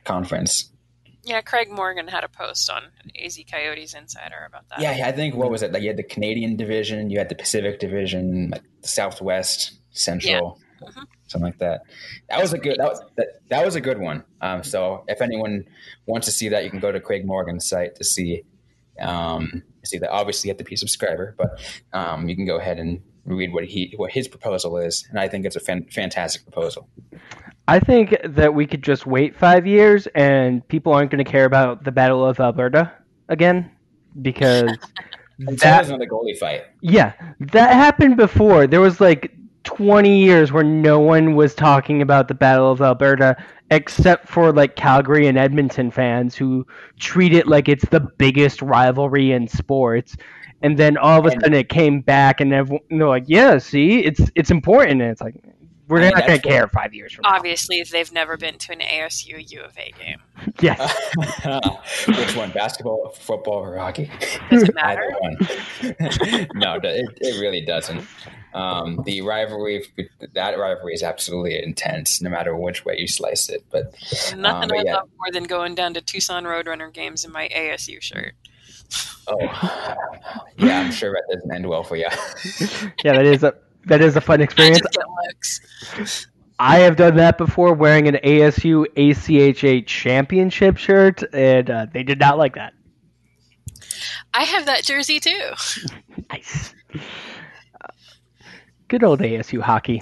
conference. Yeah, Craig Morgan had a post on A Z Coyotes Insider about that. Yeah, I think what was it? Like you had the Canadian division, you had the Pacific division, like the Southwest, Central, Yeah. Mm-hmm. something like that. That was a good. That was that, that was a good one. Um, so if anyone wants to see that, you can go to Craig Morgan's site to see. Um, see that. Obviously, you have to be a subscriber, but um, you can go ahead and read what he what his proposal is, and I think it's a fan, fantastic proposal. I think that we could just wait five years and people aren't going to care about the Battle of Alberta again because that was another goalie fight. Yeah, that happened before. There was like twenty years where no one was talking about the Battle of Alberta except for like Calgary and Edmonton fans who treat it like it's the biggest rivalry in sports. And then all of a sudden it came back and everyone, they're like, yeah, see, it's it's important. And it's like, we're I mean, not going to care five years from now. Obviously, they've never been to an A S U U of A game. Yes. Which one? Basketball, football, or hockey? Does it matter? No, it, it really doesn't. Um, the rivalry, that rivalry is absolutely intense, no matter which way you slice it. But nothing um, but I yeah. love more than going down to Tucson Roadrunner games in my A S U shirt. Oh, yeah, I'm sure that doesn't end well for you. Yeah, that is a that is a fun experience. I just get looks. I have done that before, wearing an A S U A C H A championship shirt, and uh, they did not like that. I have that jersey too. Nice. Uh, good old A S U hockey.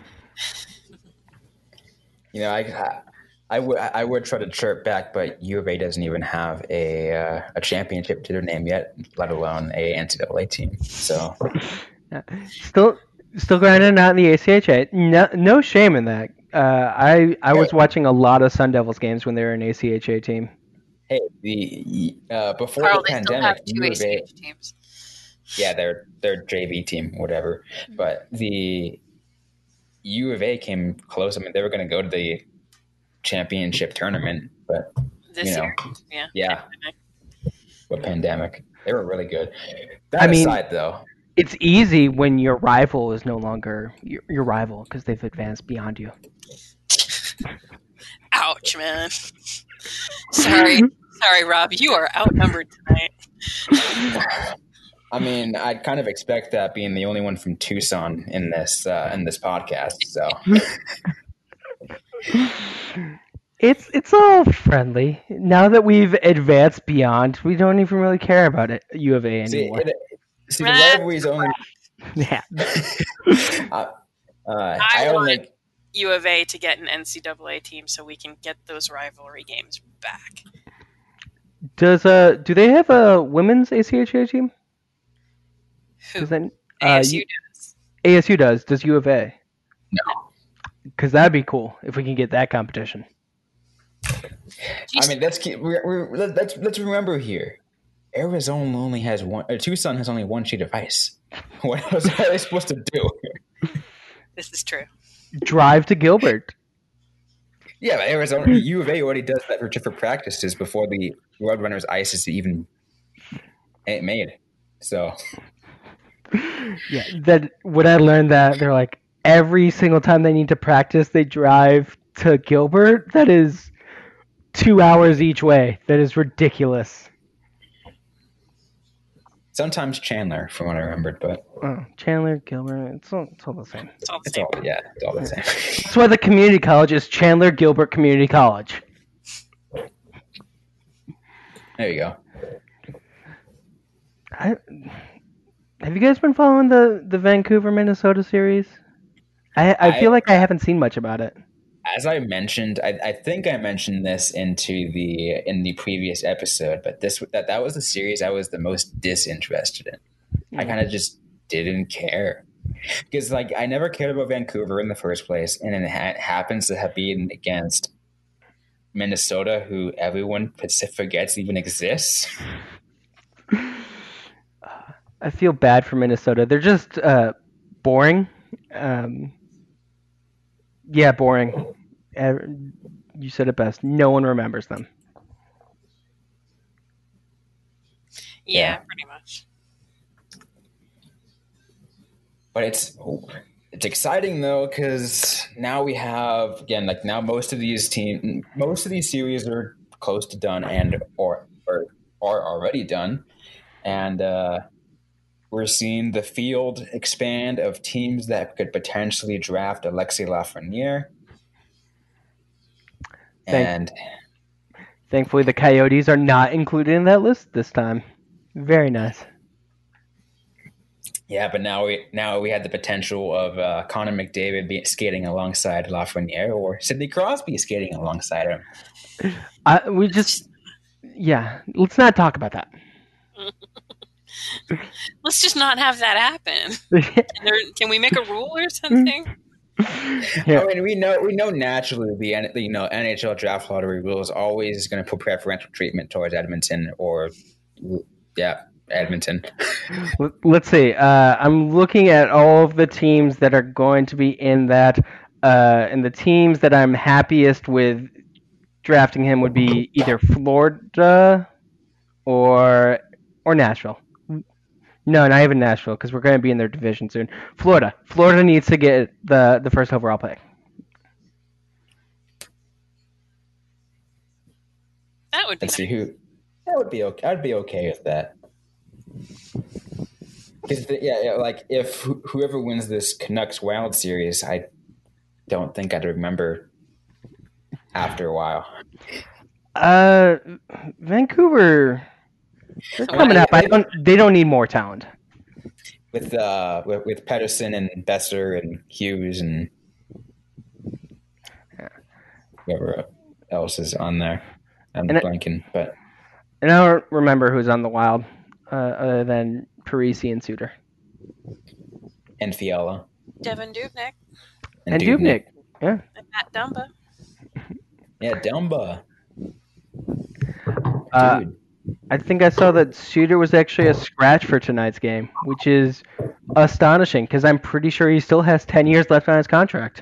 You know, I, I, I would, I would try to chirp back, but U of A doesn't even have a uh, a championship to their name yet, let alone a N C double A team. So, yeah. still, still grinding out in the A C H A. No, no shame in that. Uh, I, I was watching a lot of Sun Devils games when they were an A C H A team. Hey, the uh, before Carl, the they pandemic, still have two U of A C A, H teams. Yeah, their their J V team, whatever. But the U of A came close. I mean, they were going to go to the championship tournament, but this you know, year, yeah, yeah, pandemic. But pandemic, they were really good. That I mean, aside, though, it's easy when your rival is no longer your, your rival because they've advanced beyond you. Ouch, man. Sorry, sorry, Rob. You are outnumbered tonight. I mean, I'd kind of expect that being the only one from Tucson in this uh, in this podcast. So it's it's all friendly. Now that we've advanced beyond, we don't even really care about it. U of A anymore. See, it, see the rivalry is only. Yeah. uh, uh, I, I want only. U of A to get an N C double A team so we can get those rivalry games back. Does uh do they have a women's A C H A team? Who? Does that, uh, A S U does. A S U does. Does U of A? No. Because that'd be cool if we can get that competition. I mean, let's keep, we're, we're, let's let's remember here. Arizona only has one. Uh, Tucson has only one sheet of ice. What else are they supposed to do? This is true. Drive to Gilbert. Yeah, but Arizona U of A already does that for different practices before the Roadrunners ice is even made. So, yeah, that when I learned that they're like every single time they need to practice, they drive to Gilbert. That is two hours each way. That is ridiculous. Sometimes Chandler, from what I remembered, but oh, Chandler, Gilbert, it's all, it's all the same. It's all the it's same. all, yeah, it's all the same. That's why the community college is Chandler Gilbert Community College. There you go. I, have you guys been following the, the Vancouver, Minnesota series? I I feel I, like I haven't seen much about it. As I mentioned, I, I think I mentioned this into the in the previous episode, but this that that was the series I was the most disinterested in. I kind of just didn't care because, like, I never cared about Vancouver in the first place, and it ha- happens to have been against Minnesota, who everyone forgets even exists. I feel bad for Minnesota. They're just uh, boring. Um, yeah, boring. Uh, you said it best. No one remembers them. Yeah, Yeah. pretty much. But it's It's exciting though, because now we have again, like now most of these team, most of these series are close to done and or or are already done, and uh, we're seeing the field expand of teams that could potentially draft Alexis Lafreniere. Thank- And Thankfully, the Coyotes are not included in that list this time. Very nice. yeah, but now we now we had the potential of uh, Connor McDavid be skating alongside Lafreniere or Sidney Crosby skating alongside him. I, we just, yeah, let's not talk about that. Let's just not have that happen. Can, there, can we make a rule or something? Yeah. I mean, we know we know naturally the N- you know N H L draft lottery rule is always going to put preferential treatment towards Edmonton or yeah Edmonton. Let's see. Uh, I'm looking at all of the teams that are going to be in that, uh, and the teams that I'm happiest with drafting him would be either Florida or or Nashville. No, not even Nashville, because we're going to be in their division soon. Florida. Florida needs to get the, the first overall pick. That would be Let's nice. see who. That would be okay. I'd be okay with that. Because yeah, yeah, like if wh- whoever wins this Canucks Wild series, I don't think I'd remember after a while. Uh, Vancouver. They're coming up. I don't. They don't need more talent. With uh, with, with Pedersen and Besser and Hughes and whoever else is on there, I'm And it- blanking. But And I don't remember who's on the Wild, uh, other than Parisi and Suter and Fiala Devin Dubnyk and Dubnyk. Yeah. and Matt Dumba. Yeah, Dumba. Uh, Dude. I think I saw that Suter was actually a scratch for tonight's game, which is astonishing because I'm pretty sure he still has ten years left on his contract.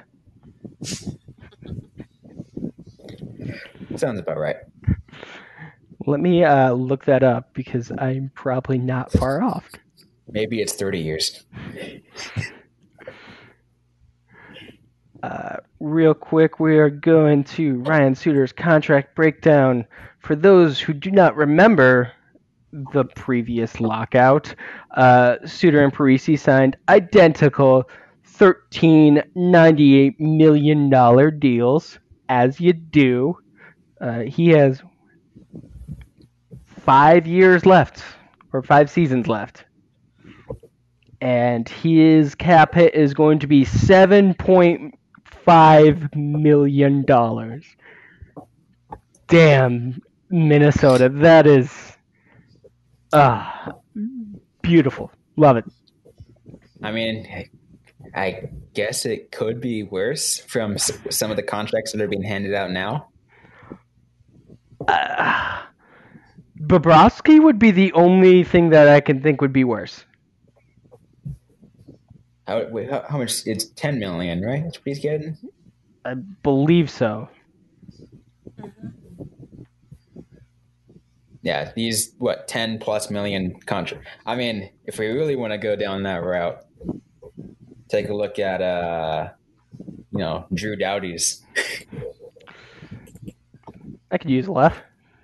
Sounds about right. Let me uh, look that up because I'm probably not far off. Maybe it's thirty years. Uh, real quick, we are going to Ryan Suter's contract breakdown. For those who do not remember the previous lockout, uh, Suter and Parisi signed identical thirteen ninety-eight million dollars deals, as you do. Uh, he has five years left, or five seasons left. And his cap hit is going to be seven point five million dollars. Damn, Minnesota. That is ah beautiful. Love it. I mean, I, I guess it could be worse from s- some of the contracts that are being handed out now. Uh, Bobrovsky would be the only thing that I can think would be worse. How, wait, how, how much? It's ten million, right? That's what he's getting. I believe so. Yeah, these what ten plus million contract. I mean, if we really want to go down that route, take a look at uh, you know, Drew Doughty's. I could use a laugh.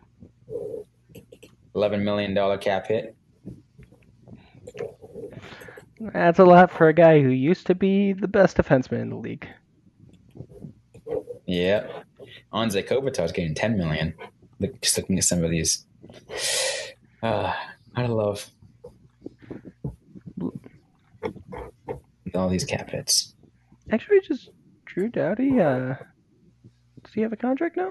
eleven million dollar cap hit. That's a lot for a guy who used to be the best defenseman in the league. Yeah, Anze Kopitar's getting ten million. Look, just looking at some of these. Uh, I love all these cap hits. Actually, just Drew Doughty. Uh, does he have a contract now?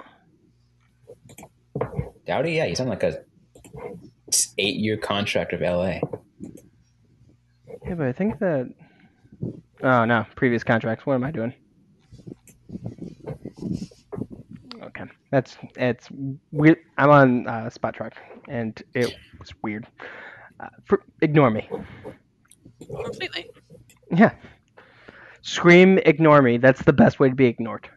Doughty, yeah, he's on like a eight-year contract with L A. Yeah, but I think that. Oh no, previous contracts. What am I doing? Okay, that's it's weird. I'm on uh, Spot Truck, and it was weird. Uh, for, ignore me. Completely. Yeah. Scream, ignore me. That's the best way to be ignored.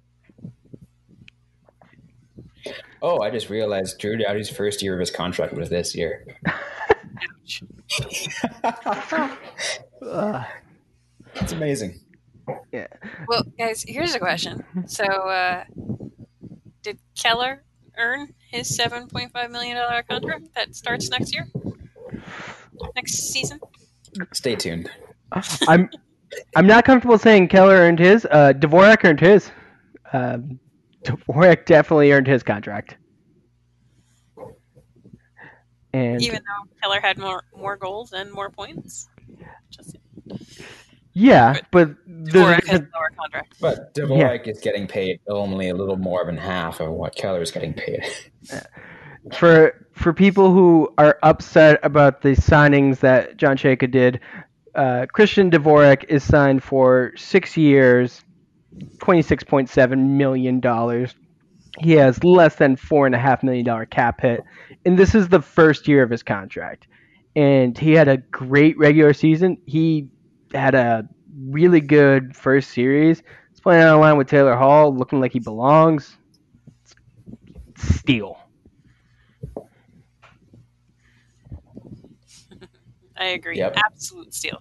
Oh, I just realized Drew Doughty's first year of his contract was this year. uh, That's amazing. Yeah. Well, guys, here's a question. So, uh, did Keller earn his seven point five million dollars contract that starts next year? Next season? Stay tuned. I'm I'm not comfortable saying Keller earned his. Uh, Dvorak earned his. Um, Dvorak definitely earned his contract. And Even though Keller had more more goals and more points? Just, yeah, but there's a Dvorak has difference. a lower contract. But Dvorak is getting paid only a little more than half of what Keller is getting paid. For for people who are upset about the signings that John Chayka did, uh, Christian Dvorak is signed for six years, twenty-six point seven million dollars. He has less than four and a half million dollar cap hit, and this is the first year of his contract. And he had a great regular season. He had a really good first series. He's playing on a line with Taylor Hall, looking like he belongs. Steal. I agree. Yep. Absolute steal.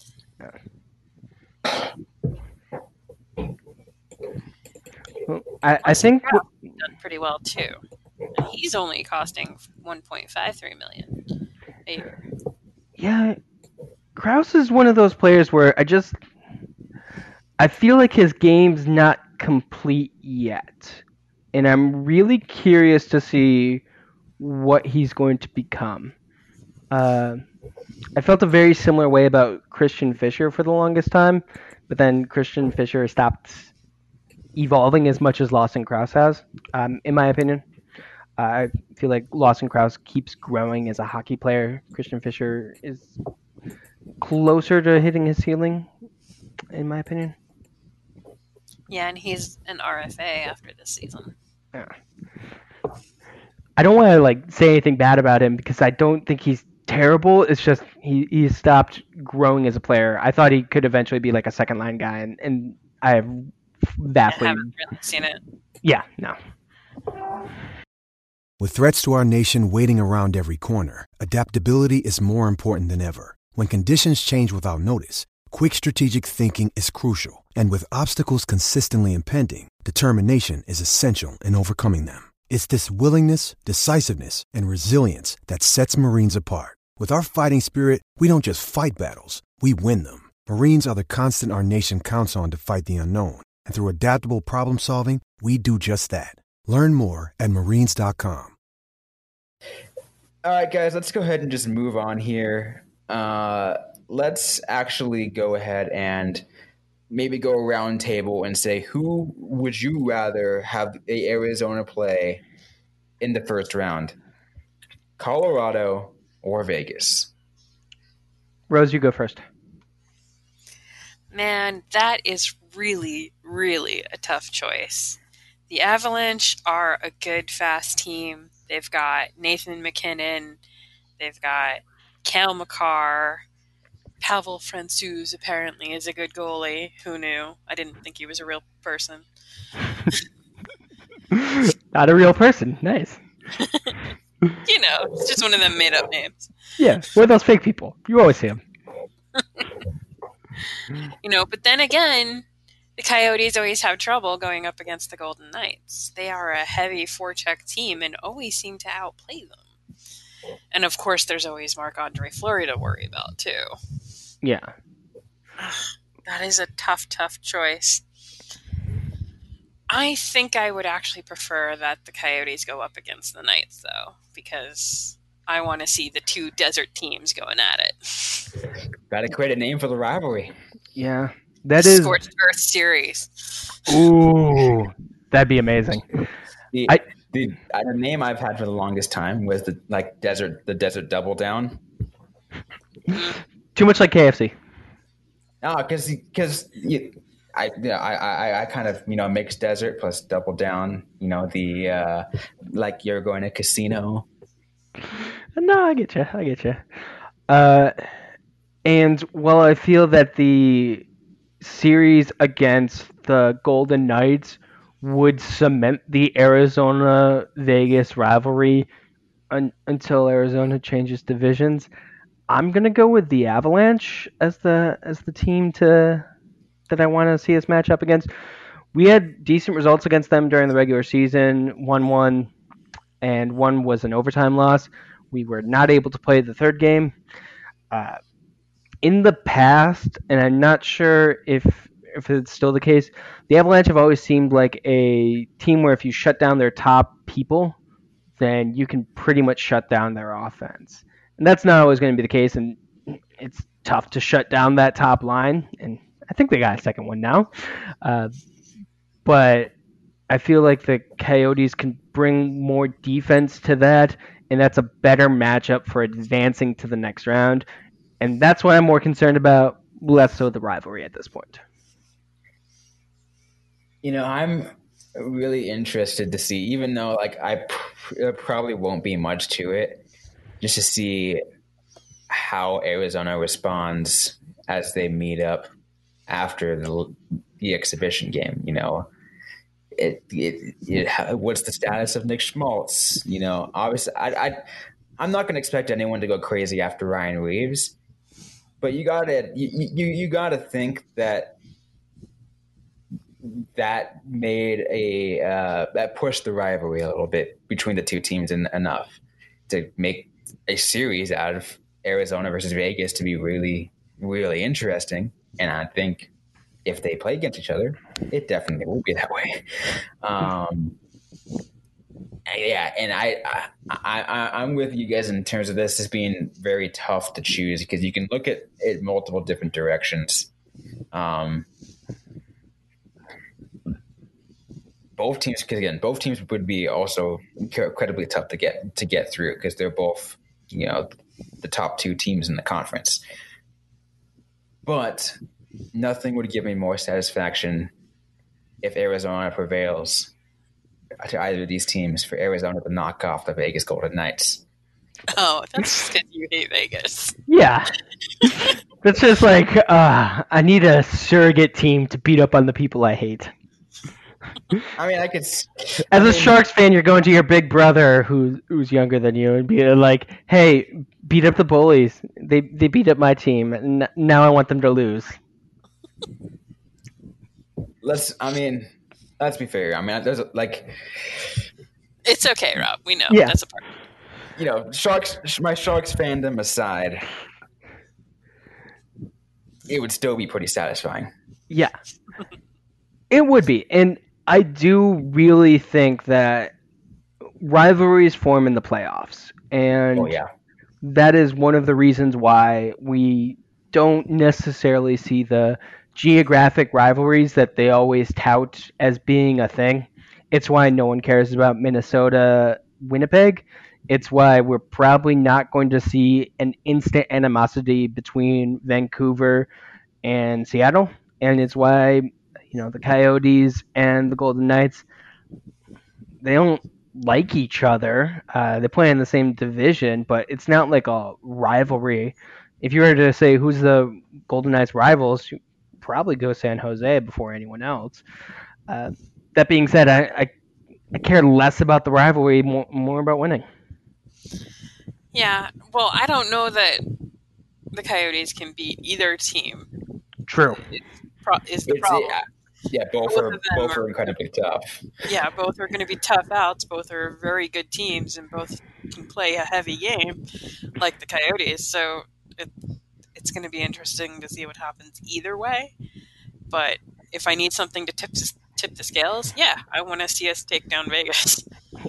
I, I think Krause has done pretty well too. And he's only costing one point five three million dollars a year. yeah, Krause is one of those players where I just I feel like his game's not complete yet, and I'm really curious to see what he's going to become. Uh, I felt a very similar way about Christian Fischer for the longest time, but then Christian Fischer stopped evolving as much as Lawson Krause has, um, in my opinion. Uh, I feel like Lawson Krause keeps growing as a hockey player. Christian Fischer is closer to hitting his ceiling, in my opinion. Yeah, and he's an R F A after this season. Yeah. I don't want to like say anything bad about him because I don't think he's terrible. It's just he he stopped growing as a player. I thought he could eventually be like a second line guy, and, and I have vastly I haven't really seen it. yeah no. With threats to our nation waiting around every corner, adaptability is more important than ever. When conditions change without notice, quick strategic thinking is crucial, and with obstacles consistently impending, determination is essential in overcoming them. It's this willingness, decisiveness, and resilience that sets Marines apart. With our fighting spirit, we don't just fight battles, we win them. Marines are the constant our nation counts on to fight the unknown, and through adaptable problem solving, we do just that. Learn more at marines dot com. All right, guys, let's go ahead and just move on here. Uh, let's actually go ahead and maybe go around table and say, who would you rather have a Arizona play in the first round? Colorado or Vegas? Rose, you go first. Man, that is really, really a tough choice. The Avalanche are a good, fast team. They've got Nathan McKinnon. They've got Cale Makar. Pavel Francouz apparently is a good goalie. Who knew? I didn't think he was a real person. Not a real person. Nice. You know, it's just one of them made-up names. Yeah, we're those fake people. You always see them. You know, but then again, the Coyotes always have trouble going up against the Golden Knights. They are a heavy forecheck team and always seem to outplay them. And of course, there's always Marc-Andre Fleury to worry about, too. Yeah. That is a tough, tough choice. I think I would actually prefer that the Coyotes go up against the Knights, though, because I want to see the two desert teams going at it. Got to create a name for the rivalry. Yeah. That is Scorched Earth Series. Ooh, that'd be amazing. The, I the, uh, the name I've had for the longest time was the like desert, the desert double down. Too much like K F C. No, because because I, yeah, I I I kind of you know mix desert plus double down. You know the uh, like you're going to casino. No, I get you. I get you. Uh, and while I feel that the series against the Golden Knights would cement the Arizona-Vegas rivalry un- until Arizona changes divisions, I'm gonna go with the Avalanche as the as the team to that I want to see us match up against. We had decent results against them during the regular season, one one, and one was an overtime loss. We were not able to play the third game. Uh, in the past, and I'm not sure if if it's still the case, the Avalanche have always seemed like a team where if you shut down their top people, then you can pretty much shut down their offense. And that's not always going to be the case, and it's tough to shut down that top line, and I think they got a second one now. Uh, but I feel like the Coyotes can bring more defense to that, and that's a better matchup for advancing to the next round. And that's what I'm more concerned about, less so the rivalry at this point. You know, I'm really interested to see, even though like I pr- there probably won't be much to it, just to see how Arizona responds as they meet up after the, the exhibition game. You know, it, it, it what's the status of Nick Schmaltz? You know, obviously, I, I I'm not going to expect anyone to go crazy after Ryan Reeves, but you gotta you you, you gotta think that that made a uh, that pushed the rivalry a little bit between the two teams in, enough to make a series out of Arizona versus Vegas to be really, really interesting. And I think if they play against each other, it definitely will be that way. Um, yeah, and I, I, I, I'm with you guys in terms of this as being very tough to choose because you can look at it multiple different directions. Um, both teams, because again, both teams would be also incredibly tough to get to get through because they're both, you know, the top two teams in the conference. But nothing would give me more satisfaction if Arizona prevails to either of these teams for Arizona to knock off the Vegas Golden Knights. Oh, that's because you hate Vegas. Yeah. That's just like, uh, I need a surrogate team to beat up on the people I hate. I mean, I could. As I a mean, Sharks fan, you're going to your big brother who's who's younger than you and be like, "Hey, beat up the bullies. They they beat up my team, and now I want them to lose." Let's. I mean, let's be fair. I mean, there's like. It's okay, Rob. We know. Yeah. That's a part. You know, Sharks. My Sharks fandom aside, it would still be pretty satisfying. Yeah, it would be, and I do really think that rivalries form in the playoffs, and Oh yeah. that is one of the reasons why we don't necessarily see the geographic rivalries that they always tout as being a thing. It's why no one cares about Minnesota, Winnipeg. It's why we're probably not going to see an instant animosity between Vancouver and Seattle, and it's why, you know, the Coyotes and the Golden Knights, they don't like each other. Uh, they play in the same division, but it's not like a rivalry. If you were to say who's the Golden Knights rivals, you probably go San Jose before anyone else. Uh, that being said, I, I I care less about the rivalry, more, more about winning. Yeah. Well, I don't know that the Coyotes can beat either team. True. Pro- is the It's, problem. yeah, yeah, both, Both are of them both are- are incredibly tough. Yeah, both are going to be tough outs. Both are very good teams, and both can play a heavy game, like the Coyotes. So it, it's going to be interesting to see what happens either way. But if I need something to tip tip the scales, yeah, I want to see us take down Vegas.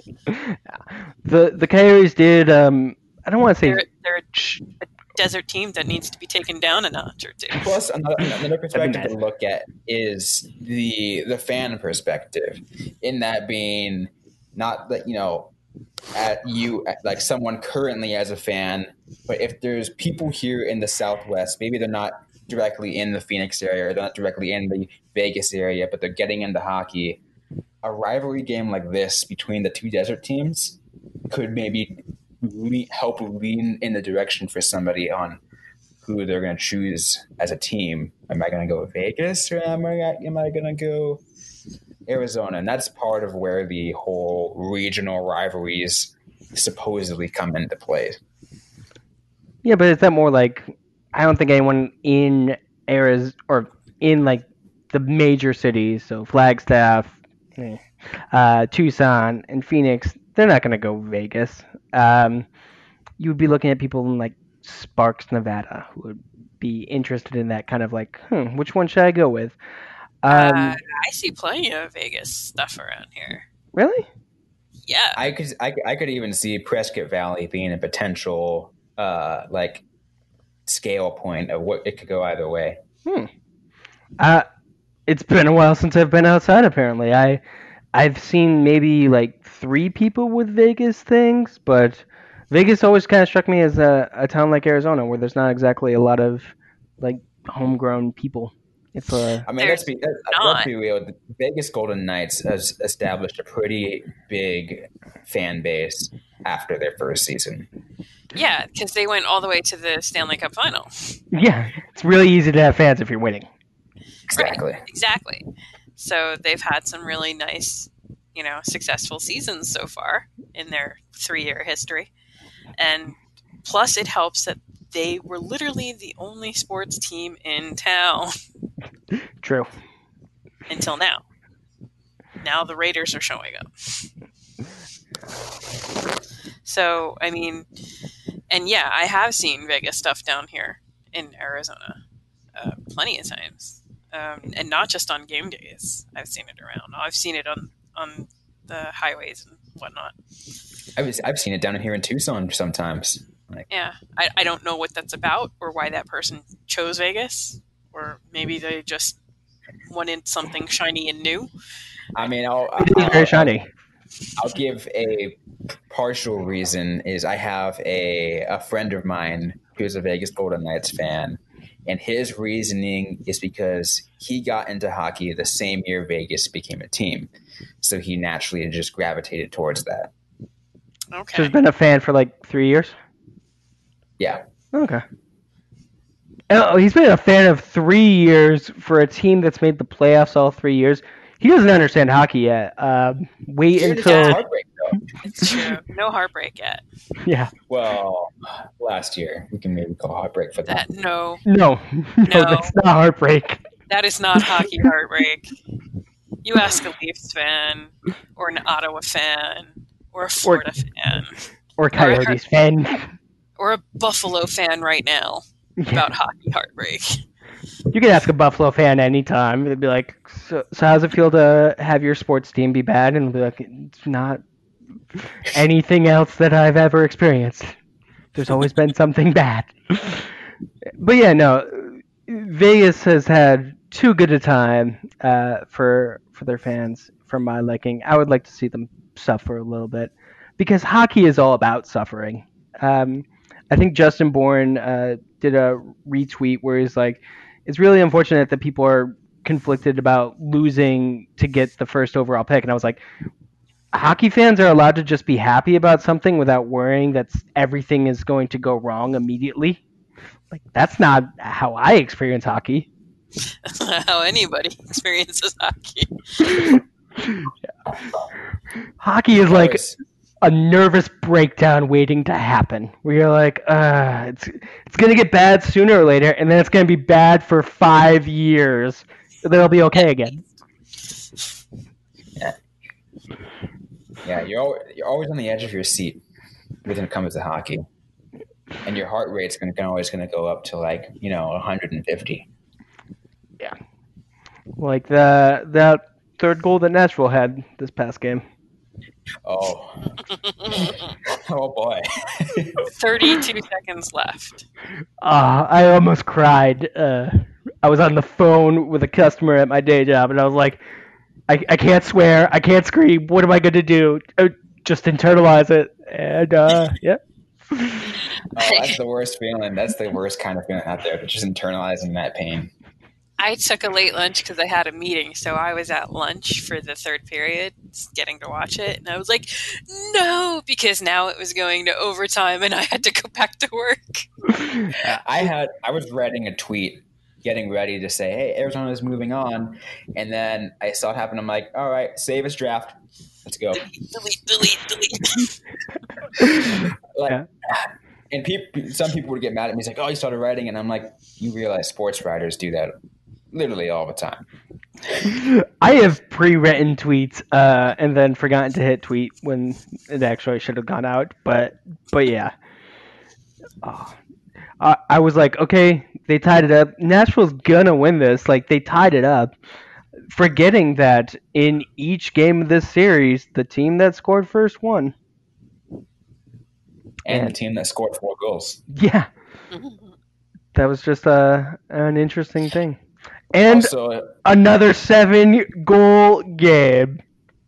The the Coyotes did. Um, I don't want to say. They're, they're a desert team that needs to be taken down a notch or two. Plus, another, another perspective nice. to look at is the the fan perspective. In that being, not that you know, at you like someone currently as a fan, but if there's people here in the Southwest, maybe they're not directly in the Phoenix area, or they're not directly in the Vegas area, but they're getting into hockey. A rivalry game like this between the two desert teams could maybe le- help lean in the direction for somebody on who they're going to choose as a team. Am I going to go Vegas or am I, am I going to go Arizona? And that's part of where the whole regional rivalries supposedly come into play. Yeah, but is that more like, I don't think anyone in Arizona or in like the major cities, so Flagstaff, eh, uh, Tucson, and Phoenix, they're not going to go Vegas. Um, you would be looking at people in like Sparks, Nevada, who would be interested in that kind of like, hmm, which one should I go with? Um, uh, I see plenty of Vegas stuff around here. Really? Yeah. I could I, I could even see Prescott Valley being a potential uh, like scale point of what it could go either way. Hmm. Uh, it's been a while since I've been outside. Apparently, I I've seen maybe like three people with Vegas things, but Vegas always kind of struck me as a, a town like Arizona, where there's not exactly a lot of like homegrown people. It's a. I mean, let's be let's, let's be real. The Vegas Golden Knights has established a pretty big fan base after their first season. Yeah, because they went all the way to the Stanley Cup final. Yeah, it's really easy to have fans if you're winning. Exactly. Right, exactly. So they've had some really nice, you know, successful seasons so far in their three-year history. And plus it helps that they were literally the only sports team in town. True. Until now. Now the Raiders are showing up. So, I mean, and yeah, I have seen Vegas stuff down here in Arizona uh, plenty of times. Um, and not just on game days. I've seen it around. I've seen it on, on the highways and whatnot. I've, I've seen it down here in Tucson sometimes. Like, yeah, I, I don't know what that's about or why that person chose Vegas, or maybe they just wanted something shiny and new. I mean, I'll, It is I'll, very shiny. I'll give a partial reason. Is I have a a friend of mine who's a Vegas Golden Knights fan, and his reasoning is because he got into hockey the same year Vegas became a team, so he naturally just gravitated towards that. Okay. So he's been a fan for like three years? Yeah. Okay. Oh, he's been a fan of three years for a team that's made the playoffs all three years. He doesn't understand hockey yet. Um, wait He until. understands heartbreak, though. It's true. No heartbreak yet. Yeah. Well, last year we can maybe call heartbreak for that. That no, No. No, No. that's not heartbreak. that is not hockey heartbreak. You ask a Leafs fan, or an Ottawa fan, or a Florida fan, Or Coyotes fan. or a Buffalo fan right now about hockey heartbreak. You can ask a Buffalo fan anytime. They'd be like, so, so how's it feel to have your sports team be bad? And they'll be like, it's not anything else that I've ever experienced. There's always been something bad. But yeah, no, Vegas has had too good a time uh, for for their fans, for my liking. I would like to see them suffer a little bit, because hockey is all about suffering. Um, I think Justin Bourne uh, did a retweet where he's like, it's really unfortunate that people are conflicted about losing to get the first overall pick. And I was like, hockey fans are allowed to just be happy about something without worrying that everything is going to go wrong immediately. Like, that's not how I experience hockey. That's not how anybody experiences hockey. Yeah. Hockey is like a nervous breakdown waiting to happen, where you're like, uh, it's it's gonna get bad sooner or later, and then it's gonna be bad for five years, and then it'll be okay again. Yeah, yeah. You're always, you're always on the edge of your seat when it comes to hockey, and your heart rate's gonna always gonna go up to like you know one hundred fifty. Yeah, like the that third goal that Nashville had this past game. Oh, oh boy! Thirty-two seconds left. Uh, I almost cried. Uh, I was on the phone with a customer at my day job, and I was like, I, I can't swear, I can't scream. What am I going to do? Uh, just internalize it. And, uh, yeah. Oh, that's the worst feeling. That's the worst kind of feeling out there, just internalizing that pain. I took a late lunch because I had a meeting, so I was at lunch for the third period, getting to watch it, and I was like, no, because now it was going to overtime, and I had to go back to work. I had I was writing a tweet, getting ready to say, hey, Arizona's moving on, and then I saw it happen. I'm like, all right, save us draft. Let's go. Delete, delete, delete, delete. Like, Yeah. And people, some people would get mad at me. It's like, oh, you started writing, and I'm like, you realize sports writers do that literally all the time. I have pre-written tweets uh, and then forgotten to hit tweet when it actually should have gone out. But but yeah, oh. I, I was like, okay, they tied it up. Nashville's gonna win this. Like they tied it up, forgetting that in each game of this series, the team that scored first won. And, And the team that scored four goals. yeah, that was just uh, an interesting thing. And Also, another seven goal game.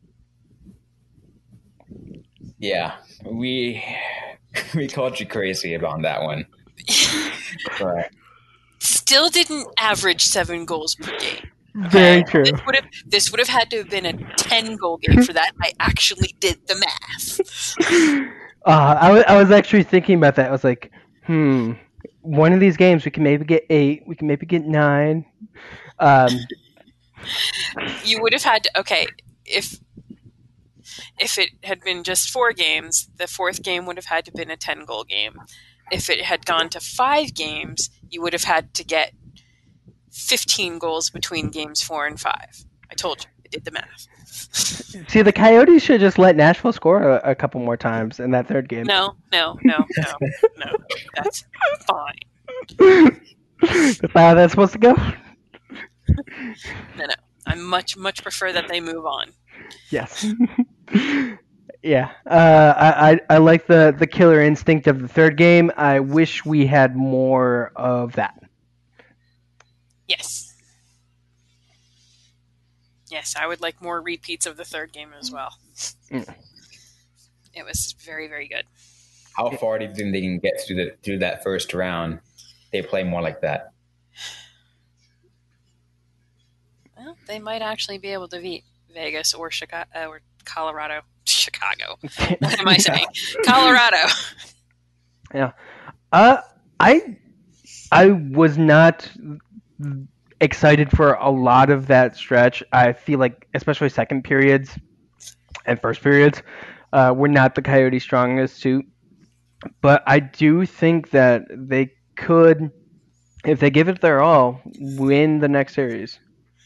yeah, we we called you crazy about that one. But Still didn't average seven goals per game. Very true. This would have this would have had to have been a ten goal game for that. I actually did the math. Uh, I, w- I was actually thinking about that. I was like, hmm, one of these games we can maybe get eight. We can maybe get nine. Um, You would have had to okay, if if it had been just four games, the fourth game would have had to have been a ten goal game. If it had gone to five games, you would have had to get fifteen goals between games four and five. I told you, I did the math. see, the Coyotes should just let Nashville score a, a couple more times in that third game. No, no, no, no, no. That's fine. That's how that's supposed to go? No, no. I much, much prefer that they move on. Yes. Yeah. Uh, I, I, I like the, the killer instinct of the third game. I wish we had more of that. Yes. Yes, I would like more repeats of the third game as well. Mm. It was very, very good. how far do you think they can get through the through that first round? They play more like that. Well, they might actually be able to beat Vegas or Chicago uh, or Colorado. Chicago. What am I saying? Colorado. Yeah. Uh, I I was not excited for a lot of that stretch. I feel like, especially second periods and first periods, uh, were not the Coyotes' strongest suit. But I do think that they could, if they give it their all, win the next series.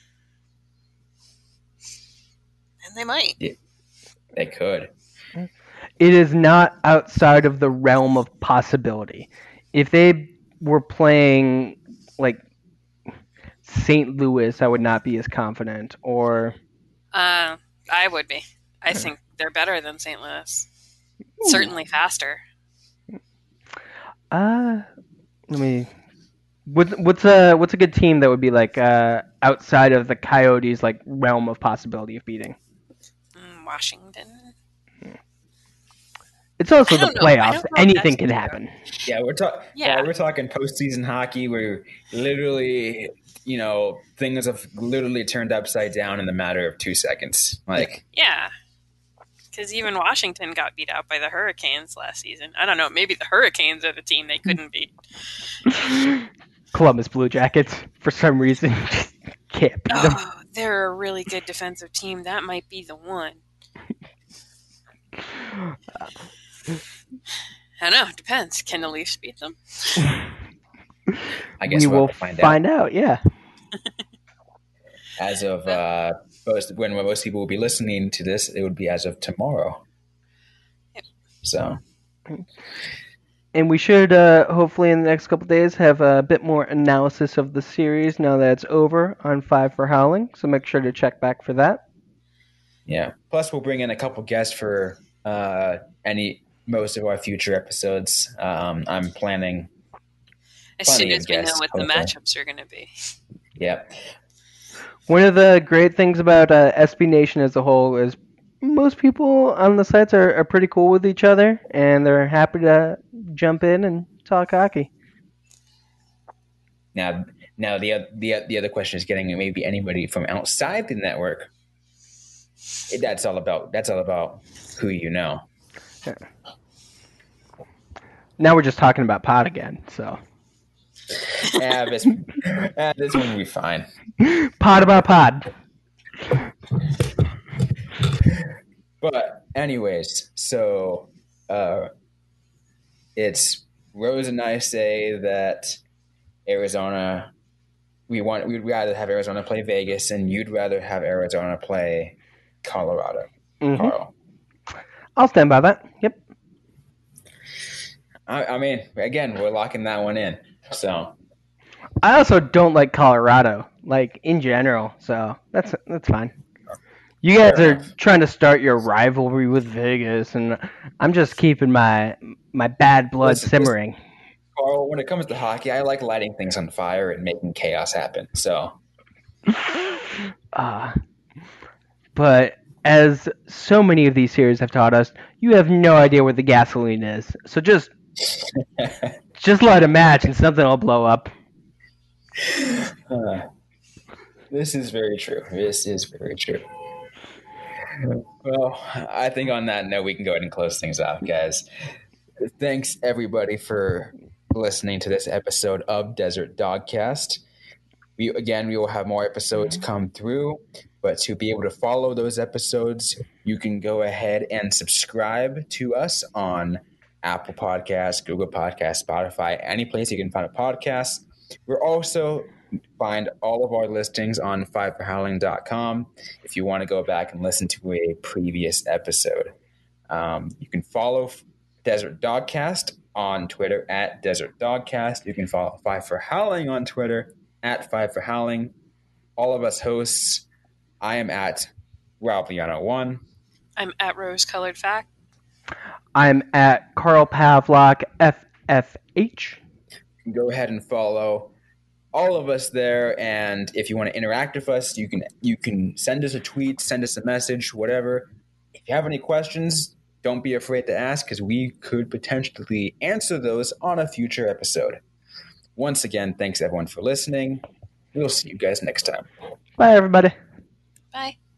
And they might. Yeah, they could. It is not outside of the realm of possibility. If they were playing like Saint Louis, I would not be as confident. Or Uh, I would be. I think they're better than Saint Louis. Certainly faster. uh, let me. What's what's a what's a good team that would be like uh, outside of the Coyotes' like realm of possibility of beating? Mm, Washington. It's also I the don't know. I playoffs. don't know if Anything that's can true. happen. Yeah, we're talking. Yeah. Yeah, we're talking postseason hockey where literally, you know, things have literally turned upside down in the matter of two seconds. Like, Yeah. Because even Washington got beat out by the Hurricanes last season. I don't know. Maybe the Hurricanes are the team they couldn't beat. Columbus Blue Jackets, for some reason, just can't beat them. Oh, they're a really good defensive team. That might be the one. I don't know. It depends. Can the Leafs beat them? I guess we we'll will have to find, find out. out. Yeah. As of uh, most, when most people will be listening to this, it would be as of tomorrow. Yep. So, And we should uh, hopefully in the next couple of days have a bit more analysis of the series now that it's over on Five for Howling. So make sure to check back for that. yeah. Plus, we'll bring in a couple guests for uh, any most of our future episodes. Um, I'm planning. As soon Plenty as of we know guests, what the hopefully. matchups are going to be. Yeah. One of the great things about uh, S B Nation as a whole is most people on the sites are, are pretty cool with each other, and they're happy to jump in and talk hockey. Now, now the oth- the oth- the other question is getting maybe anybody from outside the network. That's all about. That's all about who you know. Now we're just talking about pod again, so Yeah, this, uh, this one will be fine. pod about pod. But anyways, so uh, it's Rose and I say that Arizona we want we'd rather have Arizona play Vegas, and you'd rather have Arizona play Colorado. Mhm. Carl. I'll stand by that. Yep. I, I mean, again, we're locking that one in. So I also don't like Colorado, like in general. So that's that's fine. You guys Fair are enough. trying to start your rivalry with Vegas, and I'm just keeping my my bad blood Listen, simmering. Carl, when it comes to hockey, I like lighting things on fire and making chaos happen. So Uh, but as so many of these series have taught us, you have no idea where the gasoline is. So just just light a match and something will blow up. uh, this is very true. This is very true. Well, I think on that note, we can go ahead and close things off, guys. Thanks, everybody, for listening to this episode of Desert Dogcast. We, again, we will have more episodes come through, but to be able to follow those episodes, you can go ahead and subscribe to us on Apple Podcasts, Google Podcasts, Spotify, any place you can find a podcast. We're also find all of our listings on five for howling dot com if you want to go back and listen to a previous episode. Um, you can follow Desert Dogcast on Twitter at Desert Dogcast. You can follow Five for Howling on Twitter at Five for Howling. All of us hosts, I am at Rob Liano one. I'm at Rose Colored Fact. I'm at Carl Pavlock F F H. You can go ahead and follow all of us there, and if you want to interact with us, you can you can send us a tweet, send us a message, whatever. If you have any questions, don't be afraid to ask, because we could potentially answer those on a future episode. Once again, thanks everyone for listening. We'll see you guys next time. Bye, everybody. Bye.